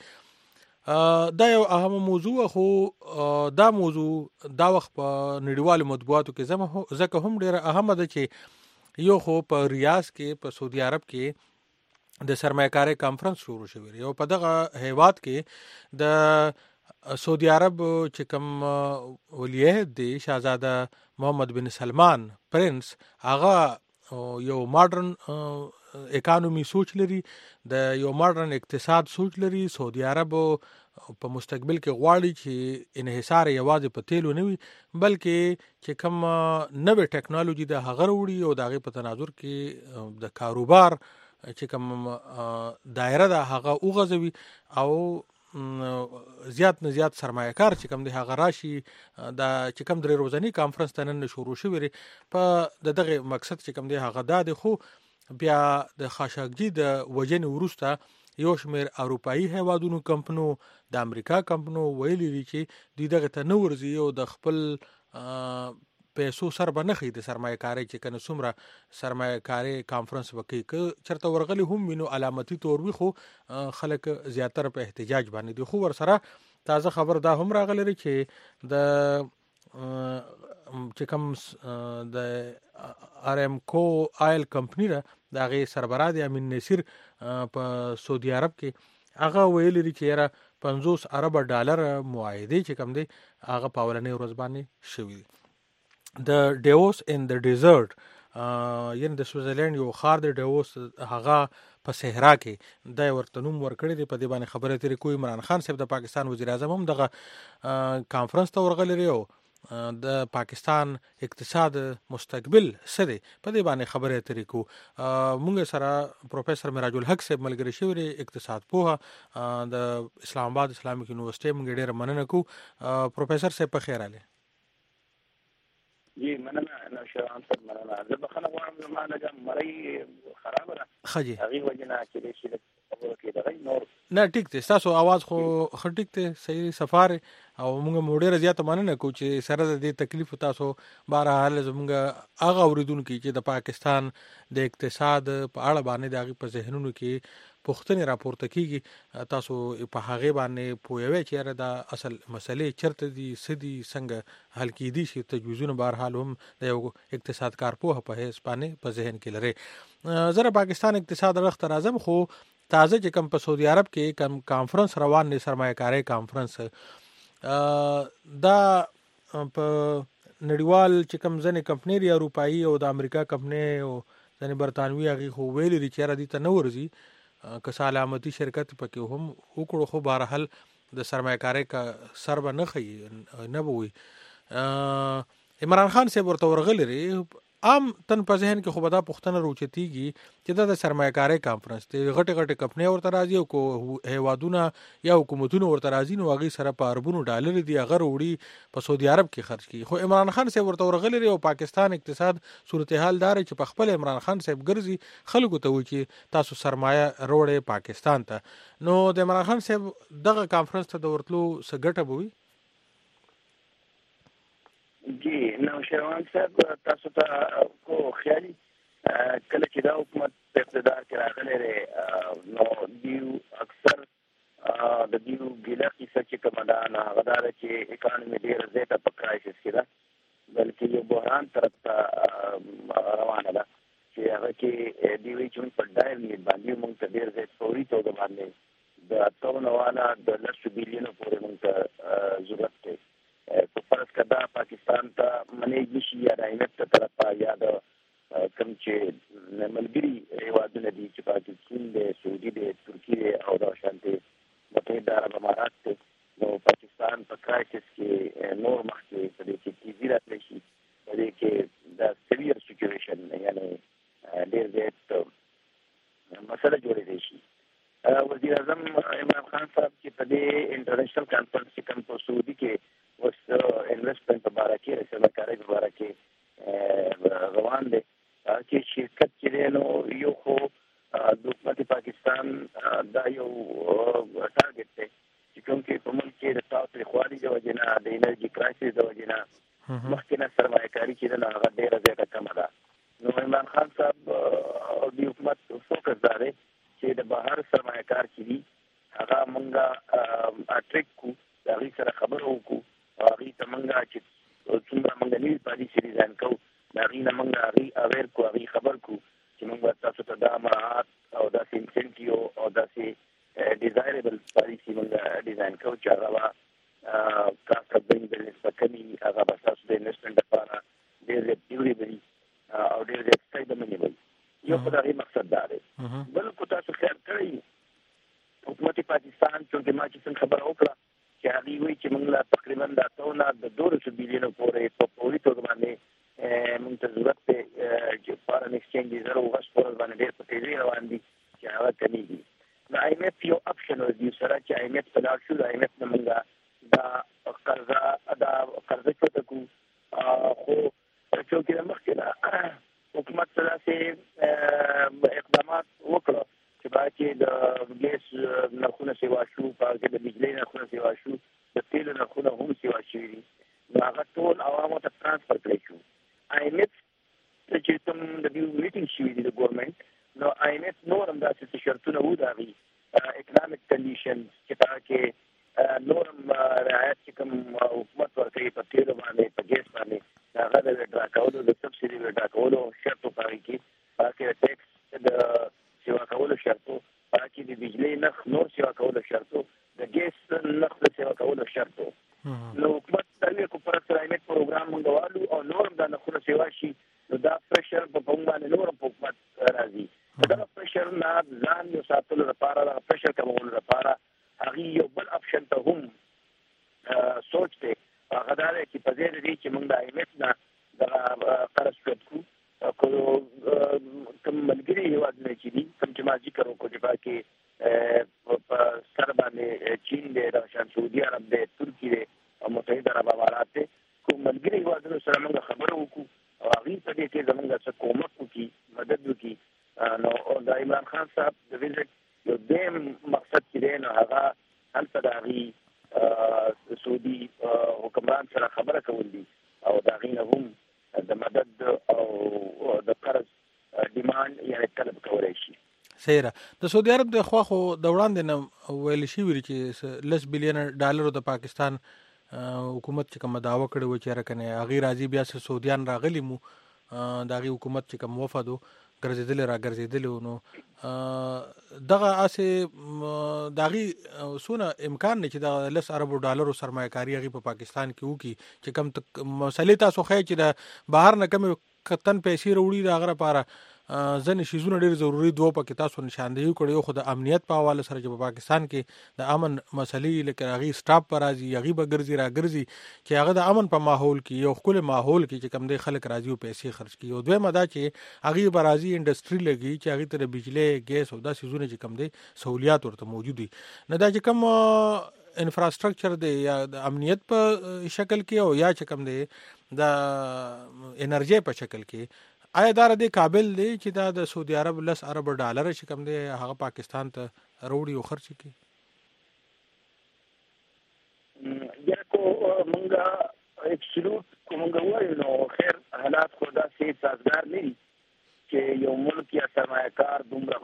دا یو اهم موضوع خو دا موضوع دا وخت په نړیوالو مطبوعاتو کې زموږ ځکه هم ډیره اهمه ده چې یو خو په ریاض کې په سعودي عرب کې د سرمایه‌کاري کانفرنس شروع شوی او په دغه هیواد کې د سعودي عرب چې کوم ولیعهد دی شاهزاده محمد بن سلمان پرنس هغه یو ماډرن اکانومي سوچ لري د یو ماډرن اقتصاد سوچ لري. سعودي عرب په مستقبل کې غواړي چې انحصار یوازې په تیلو نه وي بلکې چې کوم نوې ټیکنالوژي د هغه وروړي او دغه په تناظر کې د کاروبار چې کوم دایره ده هغه اوغځوي او زیات نه زیات سرمایه‌کار چې کوم دی هغه راشي. د چې کوم درې ورځنی کانفرنس ته نن شروع شوی په دغه مقصد چې کوم دی هغه د خو بیا د خاشقجي د وجن ورسته یو شمیر اروپאי هیوادونو کمپنو د امریکا کمپنو ویلي دي چې دوی دغه ته نو ورځي او د خپل پیسو سر به نه خي د سرمایه کاري چې کنه څومره سرمایه کاري کانفرنس وکړي که چرته ورغلي هم وینو علامتي تور وي خو خلک زیاتره په احتجاج باندې دي. خو ور سره تازه خبر دا هم راغلی چې د چې کوم د ارامکو آیل کمپنی را د هغې سربراه دی امین نصیر په سعودي عرب کې هغه ویلي دي چې یاره پنځوس ارب ډالر معاهدې چې کوم دی هغه په اولنۍ ورځ باندې شوي دي. د ډیووس ان د ډیزرټ یعنې د سویزرلینډ یو ښار د ډیووس هغه په صحرا کې د ورته نوم ورکړی دی. په دې باندې خبرې ترې کوي. عمران خان صاحب د پاکستان وزیر اعظم هم دغه کانفرنس ته ورغلی دی او د پاکستان اقتصاد مستقبل څه دی په دې باندې خبرې ترې کوو. موږ سره پروفیسر مراج الحق صاحب ملګری شوي دی اقتصاد پوهه د اسلام آباد اسلامیک یونیورسټۍ. موږ ډېره مننه کوو. پروفیسر صاحب په خیر راغلی. جی مننه نوشیروان صاحب مننه. زه بخښنه غواړم زما لږه مرۍ خرابه ده ښه جي هغې وجې نه کېدای شي خبرو کې دغه نور نه ټیک دی ستاسو اواز خو ښه ټیک دی صحیح صفار او موږ مو ډېره زیاته مننه کوو چې سره د دې تکلیف تاسو بهرحال زموږ هغه اورېدونکي چې د پاکستان د اقتصاد په اړه باندې د هغې په ذهنونو کې پوښتنې راپورته کېږي تاسو په هغې باندې پوهوئ چې یاره دا اصل مسلې چېرته دي څه دي څنګه حل کېدي شي. تجویزونه بهرحال هم د یو اقتصاد کارپوهه په حیث باندې په ذهن کې لرئ. زه د پاکستان اقتصاد اړخ ته راځم خو تازه چې کوم په سعودي عرب کې کوم کانفرنس روان دی سرمایه کارۍ کانفرنس دا په نړیوال چې کوم ځینې کمپنۍ دي اروپایي او د امریکا کمپنۍ او ځینې برطانوي هغې خو ویلي دي چې یاره دې ته نه ورځي که څه علامتي شرکت پکې هم وکړو خو بهرحال د سرمایه کارۍ کا سر به نه ښیي نه به وي. عمران خان صاحب ورته ورغلی دی عام تن په ذهن کې خو به دا پوښتنه راوچتېږي چې دا د سرمایه کارۍ کانفرنس دی غټې غټې کمپنۍ ورته راځي او که هیوادونه یا حکومتونه ورته راځي نو هغې سره په اربونو ډالر دي هغه راوړي په سعودي عرب کې خرج کړي. خو عمران خان صاحب ورته ورغلی دی او پاکستان اقتصاد صورتحال دا چې په خپل عمران خان صاحب ګرځي خلکو ته وایي چې تاسو سرمایه راوړئ پاکستان ته. نو د عمران خان صاحب دغه کانفرنس ته د ورتلو څه ګټه به وي؟ جی نوشیروان صاحب تاسو ته کو خیالي کله چې دا حکومت په اقتدار کې راغلی دی نو دیو اکثر د دیو ګیله کیسه چې کومه ده نو هغه دا ده چې اکانومي ډېره زیاته په کرایسس کې ده بلکې یو بحران طرف ته روانه ده چې هغه کې دوی وایي چې موږ په ډایر نیټ باندې موږ ته ډېر زیات فوري توګه باندې د اتو نه والا د لسو بیلیونو پورې موږ ته ضرورت دی. په فرض کدا پاکستان ته منېج نشي یا د آیمف ته طرفه یا د کوم چې ملګري هېوادونه دي چې پاکستان دی سعودي دی ترکي دی او دا شانتې متحده عرب امارات دی نو پاکستان په کرایسس کې نور مخکې په دې کې تیزي راتلی شي په دې کې د سیویر سچویشن یعنې ډېر زیات مسله جوړېدی شي. وزیر اعظم عمران خان صاحب چې په دې انټرنیشنل کانفرنس کې کوم په سعودي کې اوس انویسټمنټ په باره کې سرمایه کارۍ په باره کې روان دی چې شرکت چې دی نو یو خو د حکومت پاکستان دا یو ټارګټ دی چې کوم کې په ملک کې د تاوتریخوالي د وجې نه د انرژي کرایسس د وجې نه مخکې نه سرمایه کاري چې ده نو هغه ډېره زیاته کمه ده. نو عمران خان صاحب او د حکومت فوکس دا دی چې د بهر سرمایه کار چې دي هغه مونږه اټریک کړو د هغې سره خبره وکړو هغې ته مونږه چې څومره مونږ نوي پالیسي ډیزاین کوو د هغې نه مونږ هغې اویر کړو هغې خبر کړو چې مونږ به تاسو ته دا مراعات او داسې انسینټیو او داسې ډیزایربل پالیسي مونږ ډیزاین کوو چې هغه به کاسټ اف ډوینګ بزنس به کمي هغه به تاسو د انویسټمنټ لپاره ډېر زیات ډیوریبل او ډېر زیات سټیبل یو خو د هغې مقصد دا دی. بل کو تاسو خیال کړئ حکومت پاکستان چونکې ما چې څنګه خبره وکړه چې هغې وایي چې موږ لا تقریبا د اتو نه د دولسو بیلیونو پورې په فوري توګه باندې موږ ته ضرورت دی چې فارن ایکسچینج ریزرو غش په ورځ باندې ډېر په تیزۍ روان دي چې هغه کمیږي. د آی ایم ایف یو اپشن و دي سره چې آی ایم ایف ته لاړ شو د آی ایم ایف نه موږ دا قرضه دا قرضه چوته کړو خو چونکې د مخکې نه حکومت ته داسې اقدامات وکړه چې باید چې د ګیس نرخونه سیوا شو په هغې کې د بجلۍ نرخونه سیوا شو د تیلو نرخونه هم سیوا شوي دي هغه ټول عوامو ته ترانسفر کړی شو. آی ایم ایف چې کوم د دې میټینګ شوی دی د ګورنمنت، نو آی ایم ایف نور هم داسې شرطونه وو د هغې اکنامک کنډیشن چې هغه کې نور هم رعایت چې کوم حکومت ورکوي په تیلو باندې په ګیس باندې هغه د وډرا کولو د سبسیډي وډرا کولو شرطو په هغې کې هغه ټیکس د سیوا کولو شرطو هغه کې د بجلۍ نرخ نور سیوا کولو شرطو د ګیس نرخ د سیوا کولو شرطو. نو حکومت دغه کو پر کلایمټ پروګرام منغوالو او نور د نخونه سیوا شي نو دا پرشر په کوم باندې نور په حکومت راځي. دا پرشر نه ځان یو ساتلو لپاره دا پرشر کومولو لپاره هغه یو بل اپشن ته هم سوچ ته هغه دا چې په دې دي چې موږ د آی ایم ایف نه د قرض کړو کوم ملګری هیوادونه چې دي کوم چې ما ذکر وکړو چې باقي په سر باندې چین دی، د شان سعودي عرب دی، ترکی دی او متحده عرب امارات دی، کوم ملګری هیوادونه سره موږ خبرې وکړو او هغوی په دې کې زموږ څه کومک وکړي، مدد وکړي. نو د عمران خان صاحب د ویزټ یو دیم مقصد چې دی نو هغه هلته د هغوی سعودي حکمران سره خبره کول دي او د هغوی نه هم د مدد او د قرض ډیمانډ یعنې طلب کولی شي. صحیح ده. د سعودي عرب د خوا خو د وړاندې نه ویل شوي چې لس بلین ډالرو د پاکستان حکومت چې کومه دعوه کړې وه چې رکنې هغې راځي، بیا چې سعودیان راغلي مو د هغې حکومت چې کوم وفد و ګرځېدلې را ګرځېدلې و، نو دغه هسې د هغې څونه امکان دی چې دغه لس اربو ډالرو سرمایه کاري هغې په پاکستان کې وکړي چې کوم مسلې تاسو ښایي چې د بهر نه کمې کتن پیسې راوړي د هغه لپاره ځینې شیزونه ډېر ضروري دوه پکې تاسو نشاندهي کړې. یو خو د امنیت په حواله سره چې په پاکستان کې د امن مسلې لکه هغې سټاپ به راځي، هغې به ګرځي را ګرځي چې هغه د امن په ماحول کې یو ښکلې ماحول کې چې کوم دی خلک راځي او پیسې خرج کړي. او دویمه دا چې هغې به راځي انډسټري لګي چې هغې ته د بجلۍ ګیس او دا سیزونه چې کوم دی سهولیات ورته موجود وي. نو دا چې کوم انفراسټرکچر دی یا د امنیت په شکل کې او یا چې کوم دی د انرژۍ په شکل کې، آیا دا د قابل دی چې دا د سعودي عرب لس ارب ډالر چې کوم دی هغه پاکستان ته راوړي او خرچ کړي؟ یا کو مونږه اکسلوټ کو مونږ وایو نو خیر حالات خو داسې سازګار نه دي چې یو ملک یا سرمایه کار دومره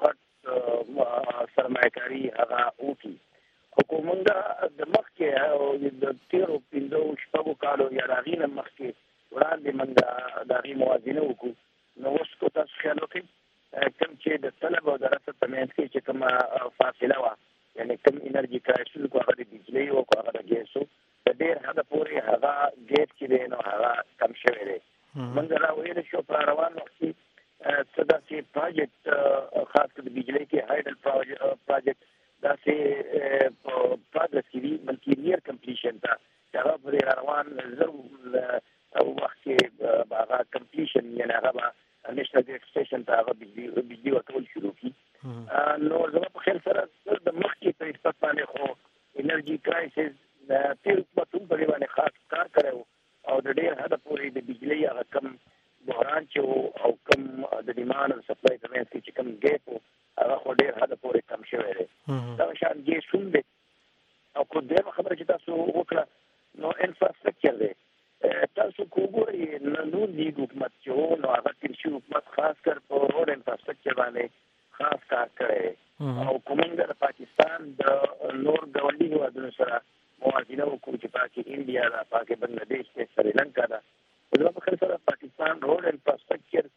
غټ سرمایه کاري هغه وکړي. خو کو مونږه د مخکې او د تېرو پنځو شپږو کالو یا د هغې نه مخکې وړاندې مونږ د هغې موازنه وکړو، نو اوس کو تاسو خیال وکړئ کوم چې د طلب او د رسد په منځ کې چې کومه فاصله وه، یعنې کوم انرژي کرایسز کو هغه د بجلۍ و کو هغه د ګیس و، د ډېر حده پورې هغه ګیس چې دی نو هغه کم شوی دی. موږ را ویلی شو په روان وخت کې څه داسې پراجکټ خاص کر د بجلۍ کې هایډل پراجکټ داسې په پروګرس کې دي بلکې نیر کمپلیشن ته چې هغه پرې روان زر وخت کې هغه کمپلیشن یعنې هغه به نیشنل ګریډ سټیشن ته هغه بجلي ورکول شروع کړي. نو زما په خیال سره د مخکې په نسبت باندې خو انرژي کرایسس تېر حکومت هم په دې باندې خاص کار کړی و او د ډېر حده پورې د بجلۍ هغه کم بحران چې و او کم د ډیمانډ او سپلای په منځ کې چې کم ګیپ و هغه خو ډېر حده پورې کم شوی دی. دغه شان ګیس هم دی. او کو دویمه خبره چې تاسو وکړه نو انفراسټرکچر دی. تاسو کو ګورئ نور لیګ حکومت چې و نو هغه تېر شوي حکومت خاص کر په روډ انفراسټرکچر باندې خاص کار کړی او که موږ د پاکستان د نور ګاونډي هېوادونو سره موازنه وکړو چې پاکې انډیا ده، پاکې بنګلادیش دی، سریلنکا ده، زما په خیال سره پاکستان روډ انفراسټرکچر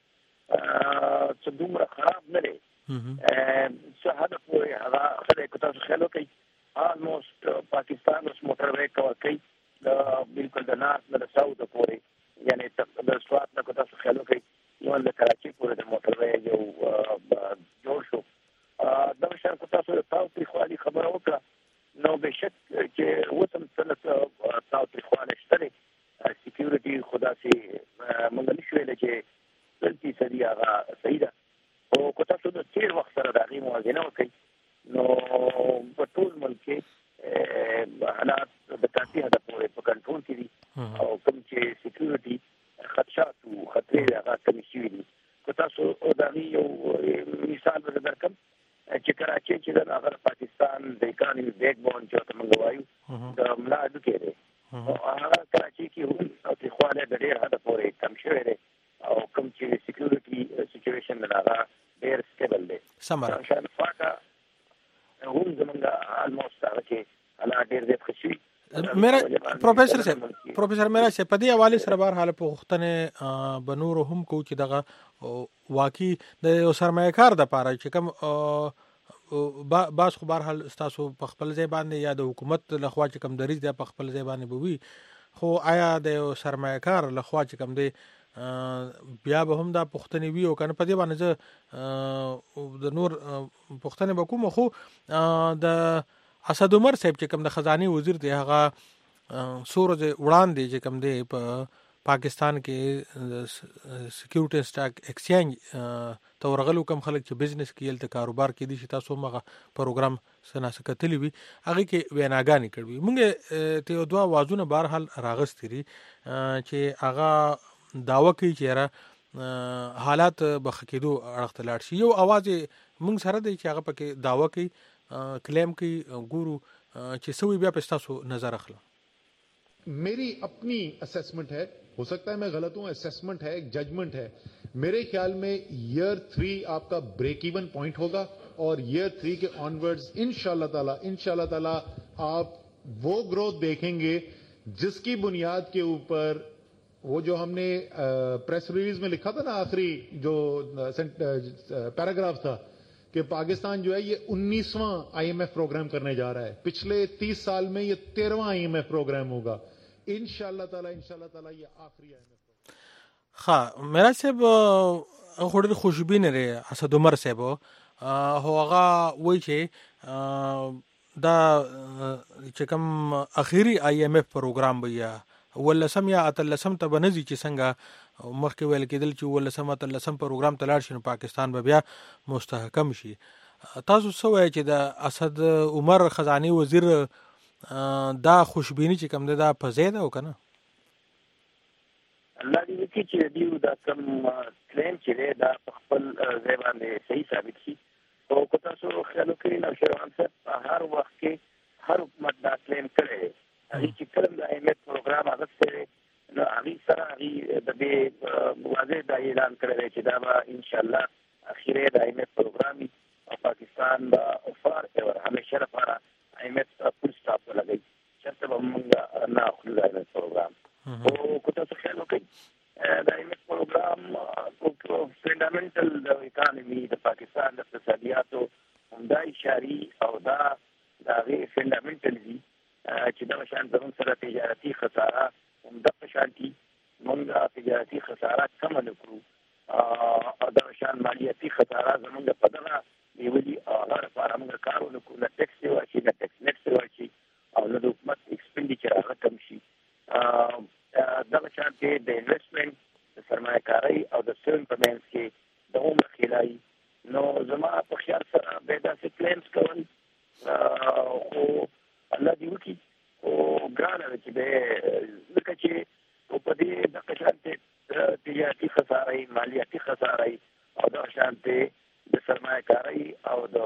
څه دومره خراب نه دی. څه حده پورې هغه ښه دی. که تاسو خیال وکړئ آلموسټ پاکستان اوس موټر وے کور کوي بالکل د نارت نه د ساوت پورې، یعنې د سوات نه که تاسو خیال وکړئ ایون د کراچۍ پورې د موټر وے یو جوړ شو. دغه شان که تاسو د تاوتریخوالي خبره وکړه نو بېشک چې اوس هم څه نه تاوتریخوالی شته دی، سکیورټي خو داسې موږ نه شو ویلی چې سل فیصدي هغه صحیح ده. خو که تاسو د تېر وخت سره د هغې موازنه وکړئ نو په ټول ملک کې حالات د کافي حده پورې په کنټرول کې دي او کوم چې سکیورټي خدشات او خطرې هغه کمې شوي دي. که تاسو د هغې یو مثال به زه درکړم چې کراچۍ چې ده هغه د پاکستان د اکانمي بیک بون چې ورته موږ وایو د ملا هډوکی دی، هغه کراچۍ کې هم سمره شان فاکا هم زمونږ آلموست هغه کې حالات ډېر زیات ښه شوي. میرا پروفیسر صاحب پروفیسر میرا صاحب په دې حواله سره بهر حال په وختنه بنور هم کو چې دغه واقعي د یو سرمایه‌کار د پاره چې کوم باس خو بهر حال تاسو په خپل ځای باندې یا د حکومت لخوا چې کوم دریز دی په خپل ځای باندې بوي، خو آیا د یو سرمایه‌کار لخوا چې کوم دی بیا به هم دا پښتني وی او کنه په دې باندې د نور پښتني به کوم خو د اسد عمر صاحب چې کوم د خزانه وزیر دی هغه سورج وړاندې چې کوم دی په پاکستان کې سکیورټي سٹاک ایکسچینج تورغلو کم خلک چې بزنس کیل ته کاروبار کې دي چې تاسو مغه پروګرام سناسه کتلی وي هغه کې ویناګانی کړوي مونږ ته دوه وازونه بهر حال راغستري چې هغه داوا کوي چې را حالات بخکېدو اړخ لاړ شي. یو आवाज مونږ سره دی چې هغه پکې داوا کوي کلیم کی گورو چې سوی بیا پستا سو نظر اخلا. मेरी अपनी असेसमेंट है, हो सकता है मैं गलत हूं, असेसमेंट है, एक जजमेंट है. मेरे ख्याल में ईयर थ्री आपका ब्रेक इवन पॉइंट होगा और ईयर थ्री के ऑनवर्ड्स इंशाल्लाह ताला इंशाल्लाह ताला आप वो ग्रोथ देखेंगे जिसकी बुनियाद के ऊपर वो जो हमने प्रेस रिलीज में लिखा था ना आखिरी जो पैराग्राफ था कि पाकिस्तान जो है ये उन्नीसवां आईएमएफ प्रोग्राम करने जा रहा है, पिछले तीस साल में ये तेरहवां आईएमएफ प्रोग्राम होगा इंशाल्लाह ताला इंशाल्लाह ताला ये आखिरी आईएमएफ. हाँ मेरा साहब خوري خوشبین لري اسد عمر صاحب هوغه وای چې دا چې کوم اخیری آی ایم ایف پروګرام بیا ولسم یا اتلسم ته بنځي چې څنګه مخکې ویل کېدل چې ولسم اتلسم پروګرام ته لاړ شي نو پاکستان به بیا مستحکم شي. تاسو څه وایي چې د اسد عمر خزانه وزیر دا خوشبینی چې کوم دا په ځای ده او کنه الله دې وکړي چې دیو دا کوم کلیم چې دا خپل ځای باندې صحیح ثابت شي او کو تاسو خیال وکړئ نو شروان صاحب هر وخت کې هر حکومت دا کلیم کړي هغه چې کلم د ایمت پروګرام هغه سره نو هغه سره هغه د دې واضح د اعلان کړی چې دا به ان شاء الله اخیری د ایمت پروګرام او پاکستان به فار اور همیشه لپاره ایمت فل سټاپ لګي چې ته موږ نه خپل ایمت پروګرام او کو تاسو خیال وکړئ د ایمت پروګرام او فندامنټل د اکانومي د پاکستان د اقتصادیاتو همدا اشاری او دا د فندامنټل دي چې دا شان زموږ سره تجارتي خساره هم د شانتي موږ تجارتي خساره کم نه کړو او دا شان مالیاتي خساره زموږ په دغه نیولي هغه لپاره موږ کار وکړو نه ټیکس ورشي نه ټیکس نکس ورشي او د حکومت ایکسپنډیچر هغه کم شي. دا شان کې د انویسټمنټ د سرمایه‌کاري او د سیون په منځ کې د عمر خلای نو زما په خیال سره به دا کلیمز کول خو الله دې وکړي او ګرانه چې به لکه چې په دې د قشانته تجارتي خساره مالیاتي خساره او د شانته د سرمایه‌کاري او د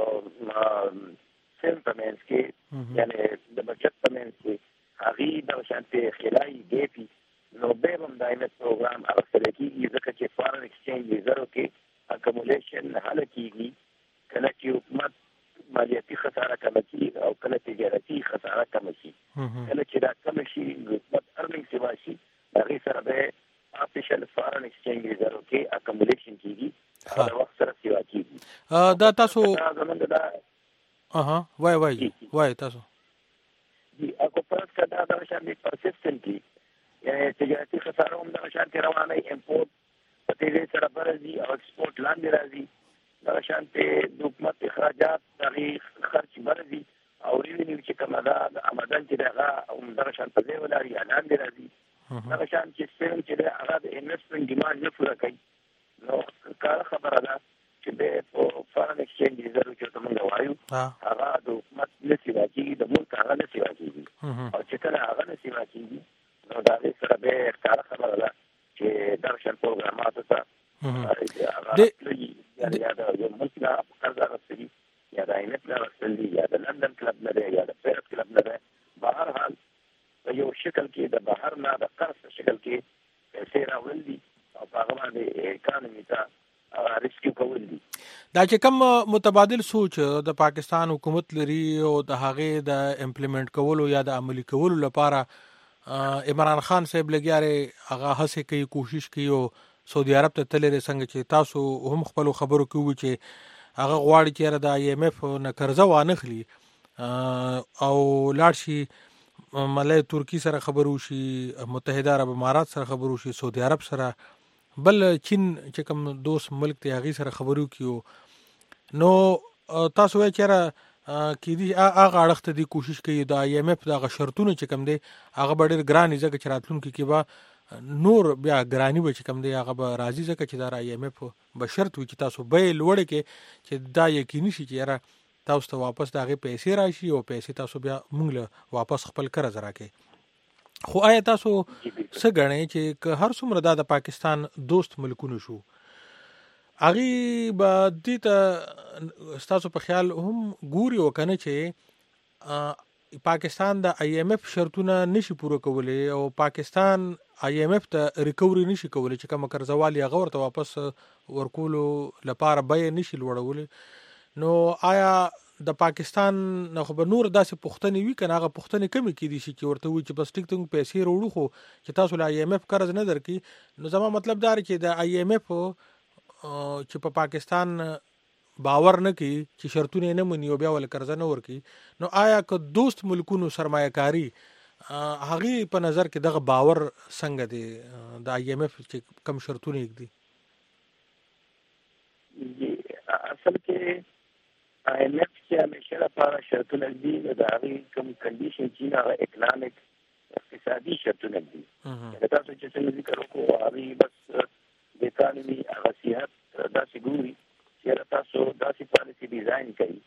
سنټمنټس کې یعنی د بچت پمنټس کې هغه د شانته خلای ګیپی نو به هم دایمه پروګرام هغه سره کې ځکه چې فارن ایکسچینج ریزرو کې اکومولیشن حل کیږي کله چې حکومت مالیاتي خساره کم شي او کله تجارتي خساره کم شي کله چې دا کم شي حکومت ارننګ سیوا شي هغه سره به آفیشل فارن ایکسچینج ریزرو کې اکومولیشن کیږي او وخت سره سیوا کیږي. دا تاسو اها وای وای وای تاسو دی اكو پرس کدا دا شان دي پرسیسټنټلی یعنی تجارتي خساره هم دا شان روانه امپورټ په تیزی سره برزي او ایکسپورټ لاندې راځي دا شان ته د حکومت اخراجات تاریخ خرچ برزي او ریونیو چې کومه ده د آمدن چې دغه هم دا شان په ځای ولري لاندې راځي دا شان چې سپین چې هغه د انویسټمنټ ډیماند نه پوره کوي نو کار خبره ده چې د فارن ایکسچینج ریزرو چې موږ وایو هغه د حکومت نه سیوا کیږي د ملک هغه نه سیوا کیږي او چې کله هغه نه سیوا کیږي نو دا د سره به کار خبره ده چې دا شان پروګرامات ته یعنی یا د یو ملک نه قرض راځي یا د ایمت نه راځي یا د لندن کلب نه دی یا د پیرس کلب نه دی بهر حال په یو شکل کې د بهر نه د قرض شکل کې پیسې راوړل دي او هغه باندې اکانومي ته ریسکیو کول دي. دا چې کوم متبادل سوچ د پاکستان حکومت لري او د هغه د امپلیمنٹ کولو یا د عملی کولو لپاره عمران خان صاحب لګیاره هغه هڅه کوي کوشش کوي او سعودي عرب ته تللی څنګه چې تاسو هم خپل خبرو کوي چې هغه غواړي چې د آی ایم ایف نه قرضه وانخلي او لاړ شي ملای ترکی سره خبرو شي متحده عرب امارات سره خبرو شي سعودي عرب سره بل چین چې کوم دوست ملک ته هغه سره خبرو کیو نو تاسو یې چیرې کې دي هغه اړخته دی کوشش کوي د آی ایم ایف د شرطونو چې کوم دی هغه ډېر ګران ځکه چې راتلونکي کې به نور بیا ګرانی به چې کوم دی هغه به راځي ځکه چې د آی ایم ایف به شرط وي چې تاسو به لوړ کې چې دا یقیني شي چې یاره تاسو ته واپس د هغه پیسې راشي او پیسې تاسو بیا موږ له واپس خپل قرض راکې. خو آیا تاسو څه ګڼئ چې هر څومره دا د پاکستان دوست ملکونه شو هغې به دې ته ستاسو په خیال هم ګوري وکنه چې پاکستان د آی ایم ایف شرطونه نشي پوره کولی او پاکستان آی ایم ایف ته ریکوري نشي کولی چې کومه قرضوال هغه ورته واپس ورکولو لپاره بیه نشي لوړولی نو آیا د پاکستان نه خو به نور داسې پوښتنې وي که نه هغه پوښتنې کمې کېدی شي چې ورته وي چې بس ټیک ټنګ پیسې راوړو خو چې تاسو له آی ایم ایف قرض نه درکړي نو زما مطلب دا چې د آی ایم ایف چې په پاکستان باور نه کوي چې شرطونه نه مني او بیا ول قرض نه ورکړي نو آیا که دوست ملکونو سرمایه کاری هغې په نظر کې دغه باور څنګه دی د آی ایم ایف چې کم شرطونه یې دي اصل کې آی ایم ایف چې همیشه لپاره شرطونه دي نو د هغې کوم کنډیشن چې هغه اکنامک اقتصادي شرطونه دي لکه تاسو چې څنګه ذکر وکړو هغې بس د اکانومي هغه صحت داسې ګوري چې تاسو داسې پالیسي ډیزاین کوي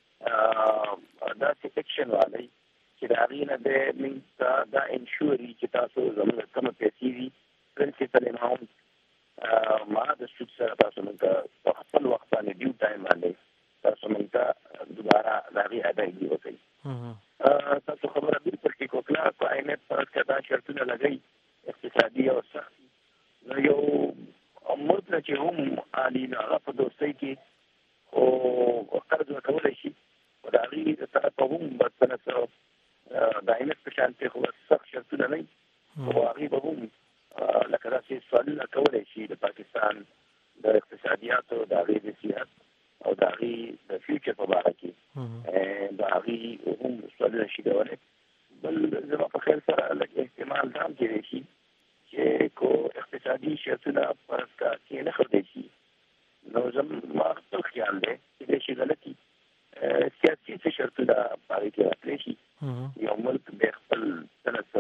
داسې اکشن والی چې د هغې نه دی موږ ته دا انشوري چې تاسو زموږ کومه پیسې دي پرنسپل اماونټ ما د سود سره تاسو موږ ته په خپل وخت باندې ډیو ټایم باندې تاسو موږ ته دوباره د هغې ادایګي وکړي. تاسو خبره بالکل ټیک وکړه په آی ایم ایف کې دا شرطونه لګوي اقتصادي او سخت نو یو ملک نه چې هم عالي نه هغه په دوستۍ کې خو قرض ورکولی شي خو د هغې د طرفه هم بس په نڅه د آی ایم ایف په شانتې خو سخت شرطونه نه وي خو هغې به هم لکه داسې سوالونه کولی شي د پاکستان د اقتصادیاتو د هغې د صحت او د هغې د فیوچر په باره کې د هغې هم سوالونه شي کولی. بل زما په خیال سره لږ احتمال دا هم کېدی شي چې کو اقتصادي شرطونه فرض کا کې نه ښودی شي نو زما خپل خیال دی چې دی شي غلطي سیاسي څه شرطونه په هغې کې راتلی شي یو ملک بیا خپل څه نه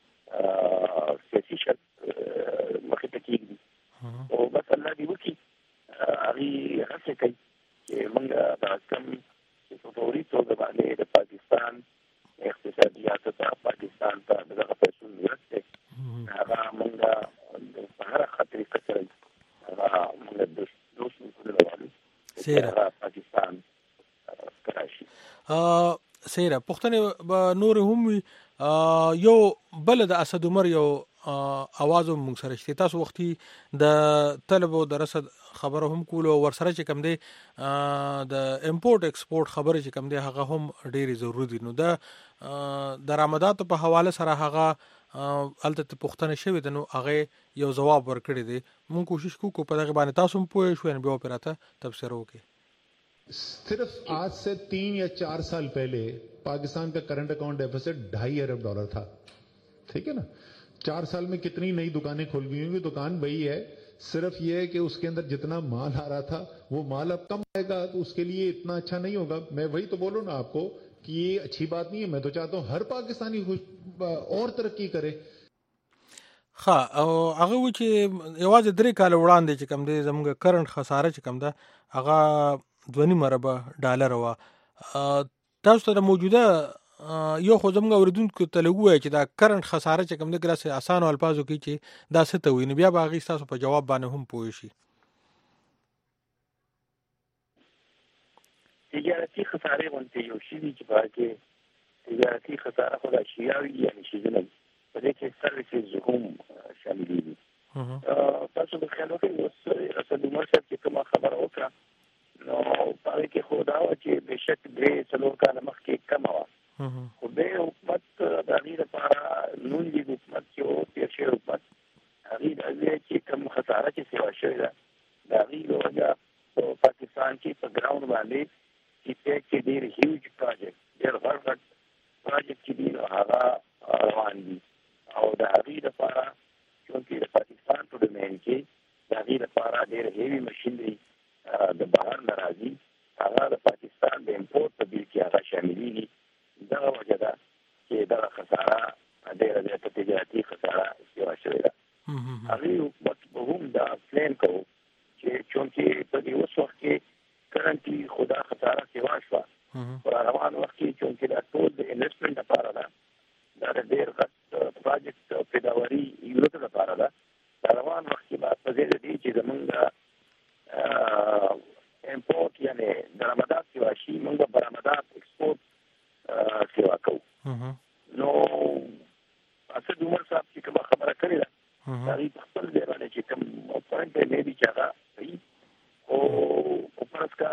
څه سیاسي شرط مخې ته کېږدي او بس الله دې وکړي هغې هڅې کوي چې موږ دا کم چې په فوري توګه باندې د پاکستان اقتصادیاتو ته پاکستان ته دغه پیسو ضرورت دی هغه موږ په هره ښه طریقه سره هغه موږ دوست ملکونه راوړو چې پاکستان ته راشي. سیره پوښتنې به نورې هم وي یو بله د اسد عمر یو اواز هم موږ سره شته تاسو وختي د طلب او د رسد خبره هم کولو ورسره چې کوم دی د امپورټ ایکسپورټ خبره چې کوم دی هغه هم ډېرې ضروري دي نو د درآمداتو په حواله سره هغه هلته پوښتنه شوې ده نو هغې یو ځواب ورکړی دی موږ کوشش کوو په دغې باندې تاسو هم پوه شوئ بیا پرې راته تبصره وکړئ. सिर्फ आज से तीन या चार साल पहले पाकिस्तान का करंट अकाउंट डेफिसिट ढाई अरब डॉलर था. ठीक है ना. चार साल में कितनी नई दुकानें खुल गई होंगी. दुकान वही है सिर्फ ये है कि उसके अंदर जितना माल आ रहा था वो माल अब कम आएगा तो उसके लिए इतना अच्छा नहीं होगा. मैं वही तो बोलूं ना आपको कि ये अच्छी बात नहीं है. मैं तो चाहता हूं हर पाकिस्तानी और तरक्की करे. ها او هغه و چې یوازې درې کال وړاندې چې کوم دی زموږ کرنټ خساره چې کوم ده هغه دوه نیم اربه ډالر وه. تاسو ته د موجوده یو خو زموږ اورېدونکو ته لږ ووایه چې دا کرنټ خساره چې کوم دی داسې اسانو الفاظو کې چې دا څه ته وایي نو بیا به هغې ستاسو په جواب باندې هم پوه شي. تجارتي خسارې غوندې یو شي دي چې په هغه کې تجارتي خساره خو د اشیاوي یعنې شیزونه په دې کې سروسز هم شاملېږي تاسو به خیال وکړئ اوس اسد عمر صاحب چې کومه خبره وکړه نو هغه کې خو دا و چې بشک درې څلور کاله مخکې کمه وه خو د حکومت د هغې لپاره نون لیگ حکومت چې و تېر شوی حکومت هغې د هغې چې کوم خساره چې سیوا شوې ده د هغې له وجه په پاکستان کې په ګراوند باندې چې پیک کې ډېر هیوج پراجیکټ ډېر غټ غټ پراجیکټ چې دي نو هغه روان دي او د هغې لپاره چونکې د پاکستان په ډومین کې د هغې لپاره ډېر هیوي مشینري د بهر نه راځي هغه د پاکستان د امپورټ په بیل کې هغه شاملېږي دغه وجه ده چې دغه خساره ډېره زیاته تجارتي خساره سیوا شوې ده هغې حکومت به هم دا پلان کوو چې چونکې په دې اوس وخت کې کرنټلي خو دا خساره سیوا شوه په روان وخت کې چونکې دا ټول د انویسټمنټ لپاره ده دا د ډېر غټ پراجیکټ پیداواري یونټو لپاره ده دا روان وخت کې به په ځای د دې چې زمونږ امپورټ یعنې درآمدات سیوا شي موږ به برآمدات ایکسپورټ سیوا کوو نو اسد عمر صاحب چې کومه خبره کړې ده هغې په خپل ځای باندې چې کوم پوینټ دی مې بي چې هغه صحیح خو په فرض کا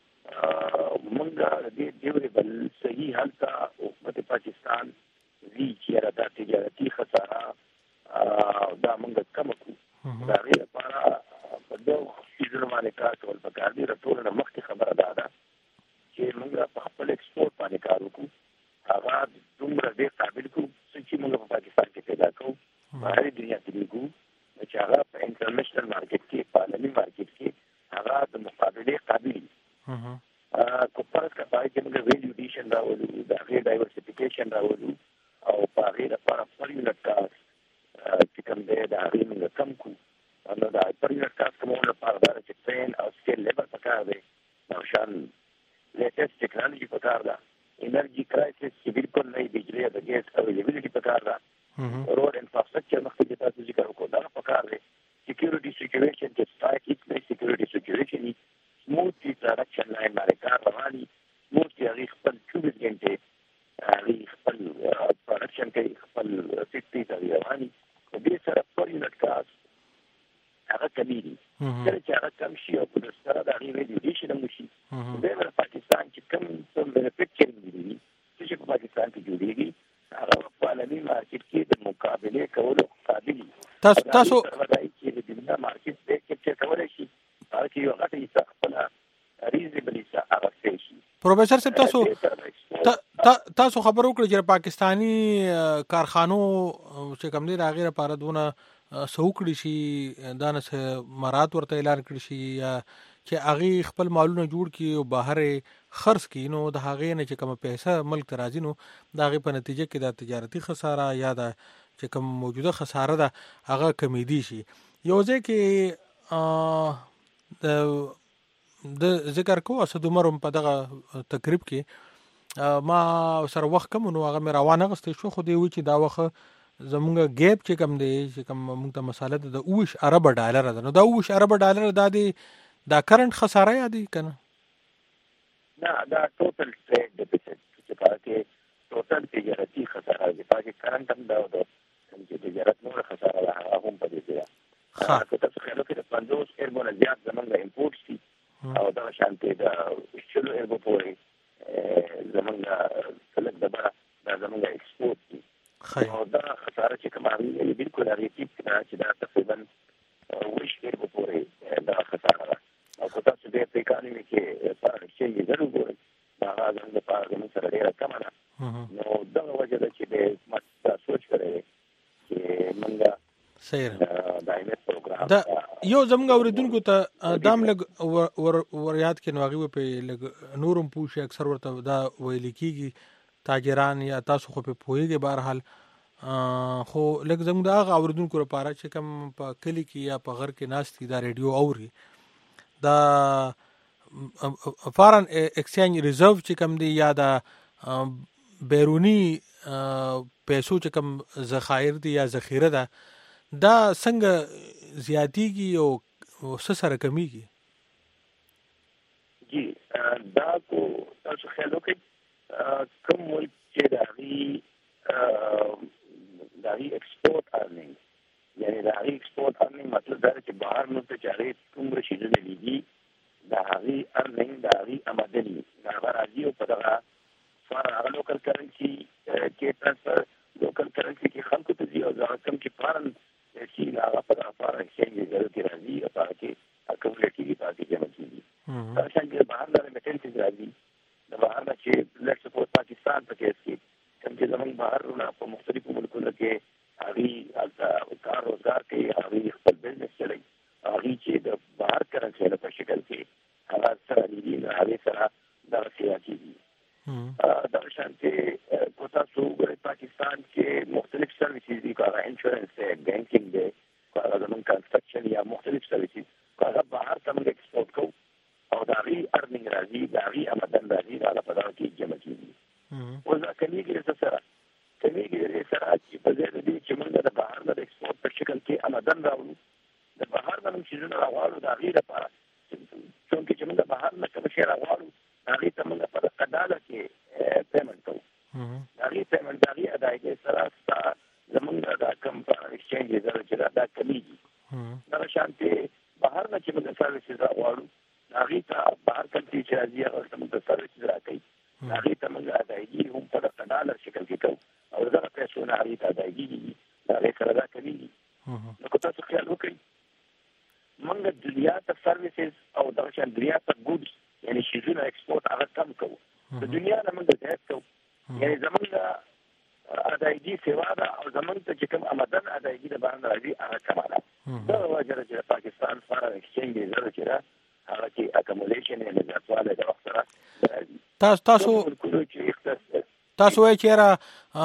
موږ د دې ډیورېبل صحیح هلته حکومت پاکستان وي چې یاره دا تجارتي خساره دا موږ کمه کړو د هغې لپاره په دغو څیزونو باندې کار کول پکار دي د ټولو نه مخکې خبره دا ده چې موږ په خپل ایکسپورټ باندې کار وکړو هغه دومره ډېر قابل کړو څه چې موږ په پاکستان کې پیدا کوو بهري دنیا ته لېږو چې هغه په انټرنیشنل مارکیټ کې په عالمي مارکیټ کې هغه د مقابلې قابل وي که فرض که په هغې کې موږ ویلیو ایډیشن راولو د هغې ډایورسفیکیشن راولو او په هغې لپاره پر یونټ کاست چې کوم دی د هغې موږ کم کړو نو د پر یونټ کاست کمولو لپاره دا ده چې ټرین او سکیل لیبر پکار دی او شان لیټسټ ټیکنالوژي پکار ده انرژي کرایسس چې بالکل نوی بجلی د ګیس اویلیبلټي پکار ده روډ انفراسټرکچر مخکې چې تاسو ذکر وکړو دا پکار دی سکیورټي سچویشن چې سټایک هیڅ نه سکیورټي سچویشن وي سموتلی پروډکشن لاین باندې کار روان وي سموتلی هغې خپل چوبیس ګنټې هغې خپل پروډکشن کوي خپل فیکټري ته روان وي په دې سره پر یونټ کاست هغه کمیږي کله چې هغه کم شي او په سره د هغې ویلیو ایډیشن هم وشي بیا به پاکستان چې کوم څه مینوفیکچرینګ دي څه چې په پاکستان کې جوړېږي هغه په عالمي مارکیټ کې د مقابلې کولو قابل وي تاسو تاسو چې د دنیا مارکیټ دی کیپچر کولی شي هغه کې یو غټه حصه خپله ریزنبل حصه اخیستی شي پروفیسر صاحب تاسو تاسو خبر وکړئ چې پاکستانی کارخانو چې کوم دي د هغې لپاره دونه څه وکړي شي دا نه مراد ورته اعلان کړي شي یا چې هغې خپل مالونه جوړ کړي او بهر یې خرڅ کړي نو د هغې نه چې کومه پیسه ملک ته راځي نو د هغې په نتیجه کې دا تجارتي خساره یا دا چې کوم موجوده خساره ده هغه کمیدي شي یو ځای کې د ذکر کوو اسد عمر هم په دغه تقریب کې ما سره وخت کم نو هغه مې روان اغوستی شو خو دی وایي چې دا وخت زمونږ ګیپ چې کوم دی چې کوم موږ ته مساله ده د اوویشت اربه ډالره ده نو دا اوویشت اربه ډالره دا دی دا کرنټ خساره یا دی که نه نه دا ټوټل ټریډ ډیفیسټ چې په هغه کې ټوټل تجارتي خساره دی په هغه کې کرنټ هم دا د کوم چې تجارت نوره خساره ده هغه هم په دې کې ده که تاسو خیال وکړئ د پنځوس اربو نه زیات زمونږ امپورټ شي او دغه شانتې د شلو اربو پورې زمونږ سلک د بره دا زمونږ ایکسپورټ دي او دا خساره چې کوم هغې بالکل هغې ټیپ کې ده چې دا تقریبا اوویشت اربو پورې دا خساره ده او که تاسو د اقتصادي کې په اکسچینج یې زر وګورئ دا هغه زموږ لپاره زموږ سره ډېره کمه ده نو دغه وجه ده چې د حکومت دا سوچ کړی دی چې موږ د ایمت پروګرام دا یو زموږ اورېدونکو ته دا هم لږ ور یاد کړي نو هغې به پرې لږ نور هم پوه شي اکثر ورته دا ویلي کېږي تاجران یا تاسو خو پرې پوهېږئ بهرحال خو لږ زموږ د هغه اورېدونکو لپاره چې کوم په کلي کې یا په غر کې ناست دي دا ریډیو اوري دا فارن ایکسچینج ریزرو چې کوم دی یا دا بیرونی پیسو چې کوم ذخایر دي یا ذخیره ده دا څنګه زیاتیږي او څه سره کمیږي جی دا کو تاسو خیال وکړئ کوم ملک چې د هغې د هغې ایکسپورټ ارننګ یعنی د هغې ایکسپورټ ارننګ مطلب دا چې بهر ملک ته چې هغې کومره شیزونه لیږي د هغې ارننګ د هغې آمدن وي هغه راځي او په دغه فار هغه لوکل کرنسي کې ټرانسفر لوکل کرنسي کې خلکو ته ځي او هغه کوم چې فارن شي هغه په دغه فار ایکسچینج ریزرو کې راځي او هغه کې اکومولیټ کېږي په هغه کې جمع کېږي دا شان کې بهر نه ریمیټنسز راځي د بهر نه چې لیټس سپوز پاکستان په کیس کې کوم چې زموږ بهرونه په مختلفو ملکونو کې هغې هلته کار روزګار کوي هغې خپل بزنس چلوي هغې چې د بهر کرنسۍ په شکل کې هغه سره لیدي نو هغې سره دغه سیوا کېږي دغه شانتې که تاسو وګورئ پاکستان کې مختلف سروسز دي که هغه انشورنس دی بینکینګ دی که هغه زموږ کنسټرکشن یا مختلف سروسز که هغه بهر ته موږ ایکسپورټ کوو او د هغې ارننګ راځي د هغې آمدن راځي د هغه په دغه کې جمع کېږي اوس دا کمیږي د څه سره کمیږي د دې سره چې په ځای د دې چې موږ د بهر نه د ایکسپورټ په شکل کې آمدن راوړو د بهر نه موږ څیزونه راغواړو د هغې لپاره چونکې چې موږ د بهر نه کوم شی راغواړو هغې ته موږ په دغه ډالر کې پیمنټ کوو د هغې پیمنټ د هغې ادایګۍ سره ستا زموږ دا کوم ایکسچینج ریزرو چې دا دا کمیږي دغه شانتې بهر نه چې موږ سروسز راغواړو هغې ته بهر کنټري چې راځي هغه ته موږ سروسز راکوي هغې ته موږ ادایګي هم په دغه ډالر شکل کې کوو او دغه پیسو نه هغې ته ادایګي کېږي د هغې سره دا کمیږي نو که تاسو خیال وکړئ موږ دنیا ته سروسز او دغه شان دنیا ته ګوډس یعنې شیزونه ایکسپورټ هغه کم کوو د دنیا نه موږ زیات کوو یعنې زموږ ادایګي سیوا ده او زموږ ته چې کوم آمدن ادایګي د بهر نه راځي هغه کمه ده دغه وجه ده چې د پاکستان فارن ایکسچینج ریزرو چې ده هغه کې اکمولیشن یعنې زیاتوالی د وخت سره راځي تاسو تاسو تاسو وایئ چې یاره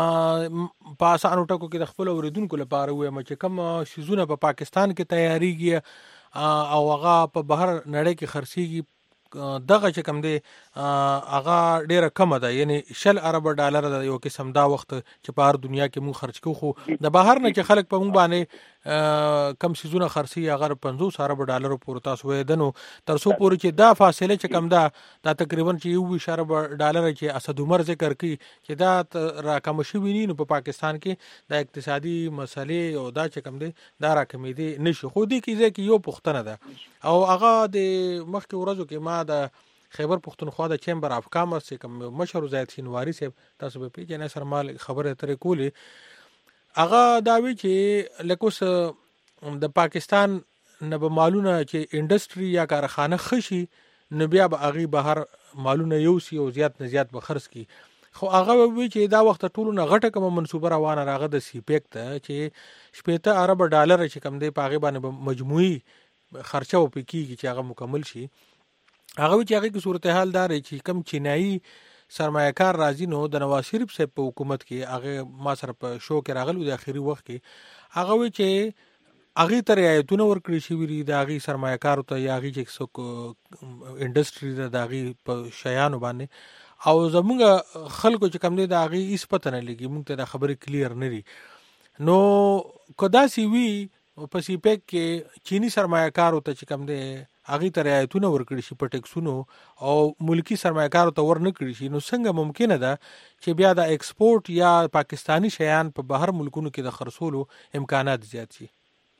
په اسانو ټکو کې د خپلو اورېدونکو لپاره ووایم چې کوم شیزونه په پاکستان کې تیاریږي او هغه په بهر نړۍ کې خرڅېږي دغه چې کوم دی هغه ډیره کمه ده یعنی شل ارب ډالر د یو قسم دا وخت چې په هر دنیا کې مونږ خرج کوو خو د بهر نه چې خلک په مونږ باندې کم سيزونه خرڅي هغه پنځوس ارب ډالر پورې تاسو وې دنو تر څو پورې چې دا فاصله چې کم ده دا تقریبا چې یو ارب ډالر چې اسد عمر ذکر کوي چې دا راکم شوی نه په پاکستان کې د اقتصادي مسلې او دا چې کم دی دا راکمې دي نشي خو دې کې ځکه یو پښتنه ده او هغه د مخکې ورځو کې ما د خیبر پختونخوا د چیمبر اف کامرس کوم مشر زید شینواری صاحب تاسو به پیژنې سره مال خبره ترې کولې هغه دا وی چې لکوس د پاکستان نه به مالونه چې انډستری یا کارخانه خشي نو بیا به هغه بهر مالونه یو سی او زیات نه زیات به خرڅ کی خو هغه وی چې دا وخت ټولو نه غټه کوم منصوبه روانه راغه د سی پیک ته چې شپږ ارب ډالر چې کم دی پاغه باندې مجموعي خرچه او پکېږي چې هغه مکمل شي هغه چې هغه کی صورتحال دار چې کم چینایي سرمایه‌کار راځي نو د نواز شریف صاحب په حکومت کې هغه ما سره په شو کې راغلو د اخیری وخت کې هغه وی چې هغه تر ایتونه ورکړي شي ویری د هغه سرمایه‌کار ته یا هغه چې څوک انډستری د هغه په شیانو باندې او زموږ خلکو چې کم دي د هغه هیڅ پته نه لګي موږ ته د خبرې کلیر نه لري نو کدا سی وی په سی پیک کې چینی سرمایه‌کار ته چې کم دي هغه تر ایتونه ورکړي شي په ټیکسونو او ملکی سرمایه‌کار ته ورنکړي شي نو څنګه ممکنه ده چې بیا د ایکسپورټ یا پاکستانی شیان په بهر ملکونو کې د خرڅولو امکانات زیات شي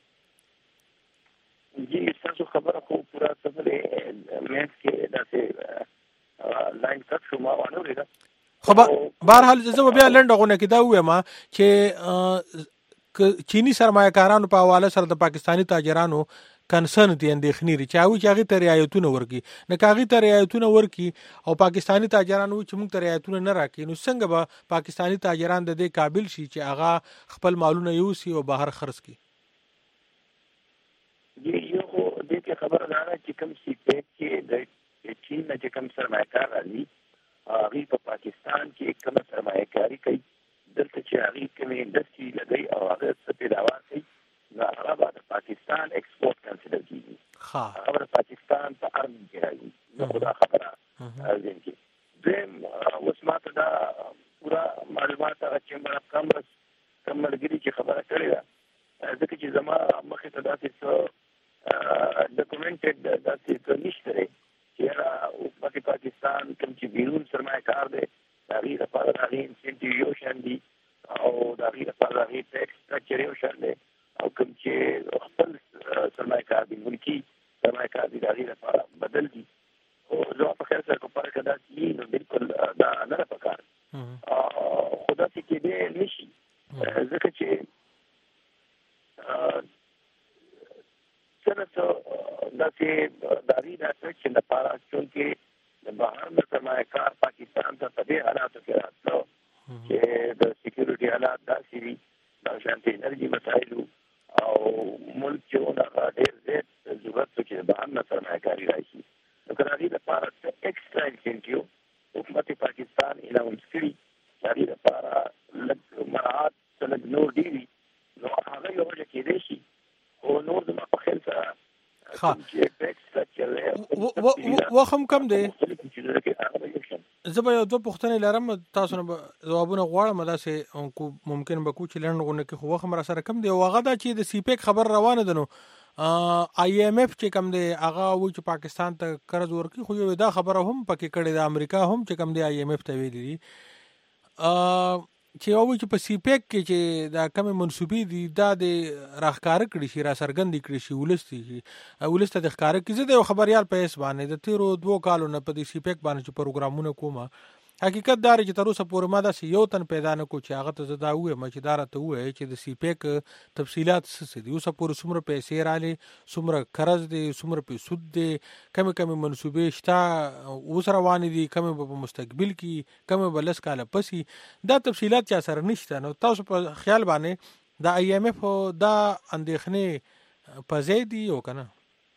جی تاسو خبره خو پورا خبره مېس کې داسې لاین کټ شو ما وانه لري خو بهر حال زه بیا لنډه غونه کې دا وایم چې چینی سرمایه‌کارانو په حواله سره د پاکستانی تاجرانو کنسرن دي اندېښنې لري چې هغه چې هغه تر رعایتونه ورکي نه کاغي تر رعایتونه ورکي او پاکستانی تاجرانو چې موږ تر رعایتونه نه راکې نو څنګه به پاکستانی تاجران د دې قابل شي چې هغه خپل مالونه یوسي او بهر خرڅ کړي یو خو دې کې خبره ده چې کوم سی پیک کې د چین نه چې کوم سرمایه‌کار راځي هغه په پاکستان کې کوم سرمایه‌کاري کوي دلته چې هغه کوم انډستری لګي او هغه څه پیداوار کوي نو هغه به پاکستان ایکسپورټ کنسیډر کیږي ها هغه پاکستان په ارم کې راځي نو خدا خبره راځي چې دیم اوس ماته دا پورا معلومات هغه چیمبر اف کامرس کوملګری چې خبره کړې ده ځکه چې زما مخې ته داسې څه ډاکومنټډ داسې څه نشته دی چې په پاکستان کوم چې بیرون سرمایه‌کار دی هغې لپاره د هغې انسینټیو یو شان دي او د هغې لپاره د هغې ټیکس سټرکچر یو شان دی او کوم چې خپل سرمایه‌کار دي ملکی سرمایه‌کار دي دغه لپاره بدل دي او زه په خیر سره کومه کدا چې نو بالکل دا نه پکار خدا ته کې دې نشي ځکه چې څنګه دا چې داري دا چې د پاره چې د بهر د سرمایه‌کار پاکستان ته په دې حالاتو کې راځي چې د سکیورټي حالات داسې وي د شانتي انرژي مسایل او ملک چې دا ډېر زیات ضرورت چې د بهر د سرمایه‌کاري راشي نو کراږي د پاره ایکسترا انسنټیو حکومت پاکستان اعلان کړی داري د پاره لږ مراد څنګه نور دی نو هغه یو چې دی شي او نور د په خیر سره ها و هم کم دی زبا یو دوه پوښتنې لرم تاسو نه جوابونه غواړم دا سه ممکن به کوچ لړنغونه کې خو خبر سره کم دی واغه دا چې د سی پیک خبر روانه ده نو آی ایم ایف چې کم دی هغه و چې پاکستان ته قرض ورکړي خو یو دا خبره هم پکې کړې ده امریکا هم چې کم دی آی ایم ایف ته ویلي دي چې او چې په سی پیک کې چې دا کم منسوبي دي دا د راخکار کړي شي را سرګندې کړي شي ولستي ولسته د ښکار کې زه د خبريال په اس باندې د تیرو دوه کالو نه په دې سی پیک باندې چې پروګرامونه کومه حقیقت دار چې تر اوسه پورې ما دا یو تن پیدا نه کو چې هغه ته زدا وې مې دار ته وې چې د سی پیک تفصيلات څه دي اوسه پورې څومره پیسې رالي څومره قرض دي څومره په سود دي کم کم منسوبې شته اوس روان دي کم په مستقبل کې کم بلس کاله پسې دا تفصيلات چا سره نشته نو تاسو په خیال باندې دا آی ایم ایف دا اندېخنه پځې دي او کنه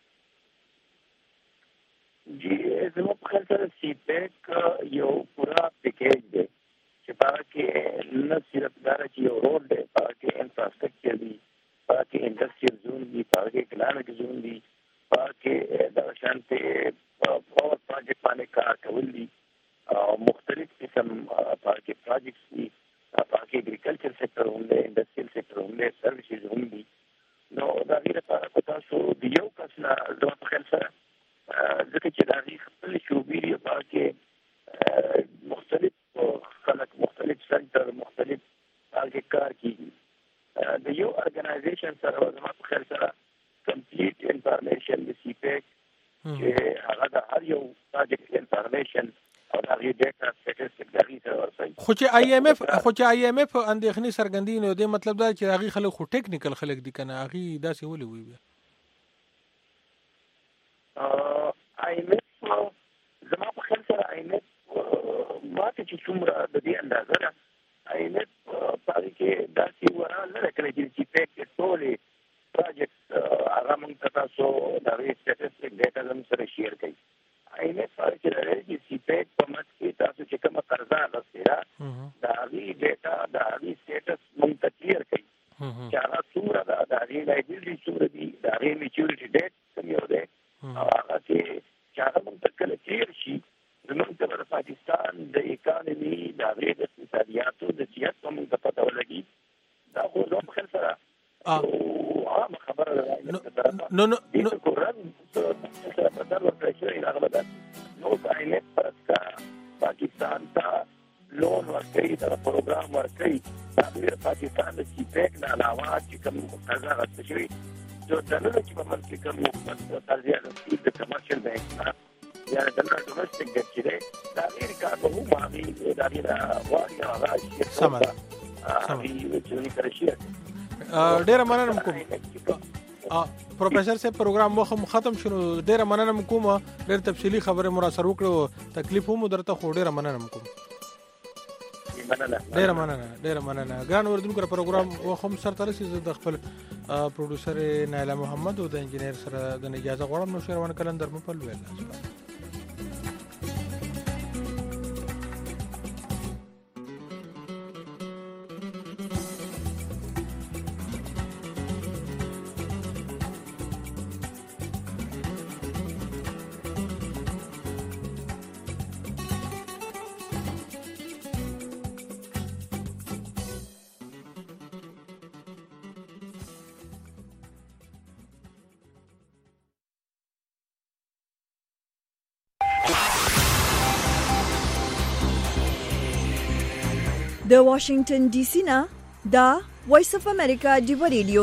جی زموږ په خیال سره سی پیک یو پورا پیکیج دی چې پاره کې نه صرف دا چې یو روډ دی پاره کې انفراستراکچر دی پاره کې انډستریل زون دی پاره کې اکونومیک زون دی پاره کې د شانته پاور پروجیکټ باندې کار کول دي او مختلف قسم پاره کې پروجیکټس دي پاره کې اګریکلچر سېکټر هم دی انډستریل سېکټر هم دی سروسز هم دي نو دا غیر په تاسو د یو کس نه زموږ په خیال سره ځکه چې دا غي خپل شوبې په کې مختلف خلک مختلف سنټر مختلف هغه کار کوي د یو ارګنایزیشن سره زما په خیال سره کمپلیټ انفارمیشن د سی پیک چې هغه د هر یو پروجیکټ انفارمیشن او د هغه ډیټا سټیټسټیک د هغه سره ورسي خو چې آی ایم ایف خو چې آی ایم ایف اندېخنی سرګندین نو د مطلب دا چې هغه خلک خو ټیکنیکل خلک دي کنه هغه داسې ولې وي آی ایم ایف زما په خیال سره آی ایم ایف ماته چې څومره د دې اندازه ده آی ایم ایف په کې داسې ورانه نه کړی چې پیک ټولې پروجیکټ هغه موږ تاسو د ری سټیټسټیک ډیټا زم سره شیر کړئ آی ایم ایف چې راځي چې پیک په مت کې تاسو چې کومه قرضه لسته دا ری ډیټا دا ری سټیټس موږ ته کلیر کړئ چې هغه څومره ده دا ری لایبیلیټي څومره دي دا ری میچورټی ډیټ څنګه یو ده هغه چې هغه موږ ته کله کلیر شي زموږ د پاکستان د اکانومي د غیر اقتصادیاتو د سیاست په موږ ته پته ولګي دا خو زموږ خل سره او عام خبره ده نو نو نو قرآن سره په دغه ورته هغه ده نو باندې پرستا پاکستان ته لون ورکړي دا پروګرام ورکړي دا د پاکستان د سی پیک نه علاوه چې کوم قرضه غوښتل شوی جو دنه چې په منځ کې کوم یو ترځي د کمرشل بانک نه یا د ډومېسټک ډیټ چې دی دا غیر کار به هم هغه دا غیر واړی هغه چې سم هغه چې کړی ډېر مننه کوم پروفیسور صاحب پروګرام مخه ختم شنو ډېر مننه کوم ډېر تفصیلی خبره مو را سره وکړو تکلیف هم درته خو ډېر مننه کوم ډېر مننه ډېر مننه ګران اوردونکو پروګرام وخم سره تر سي د خپل پروډوسر نایلا محمد او د انجینر سره د اجازه غواړم نو شروان کلندر مو په لوي د واشنگټن ډي سي نه دا وایس اف امریکا جبر ریډیو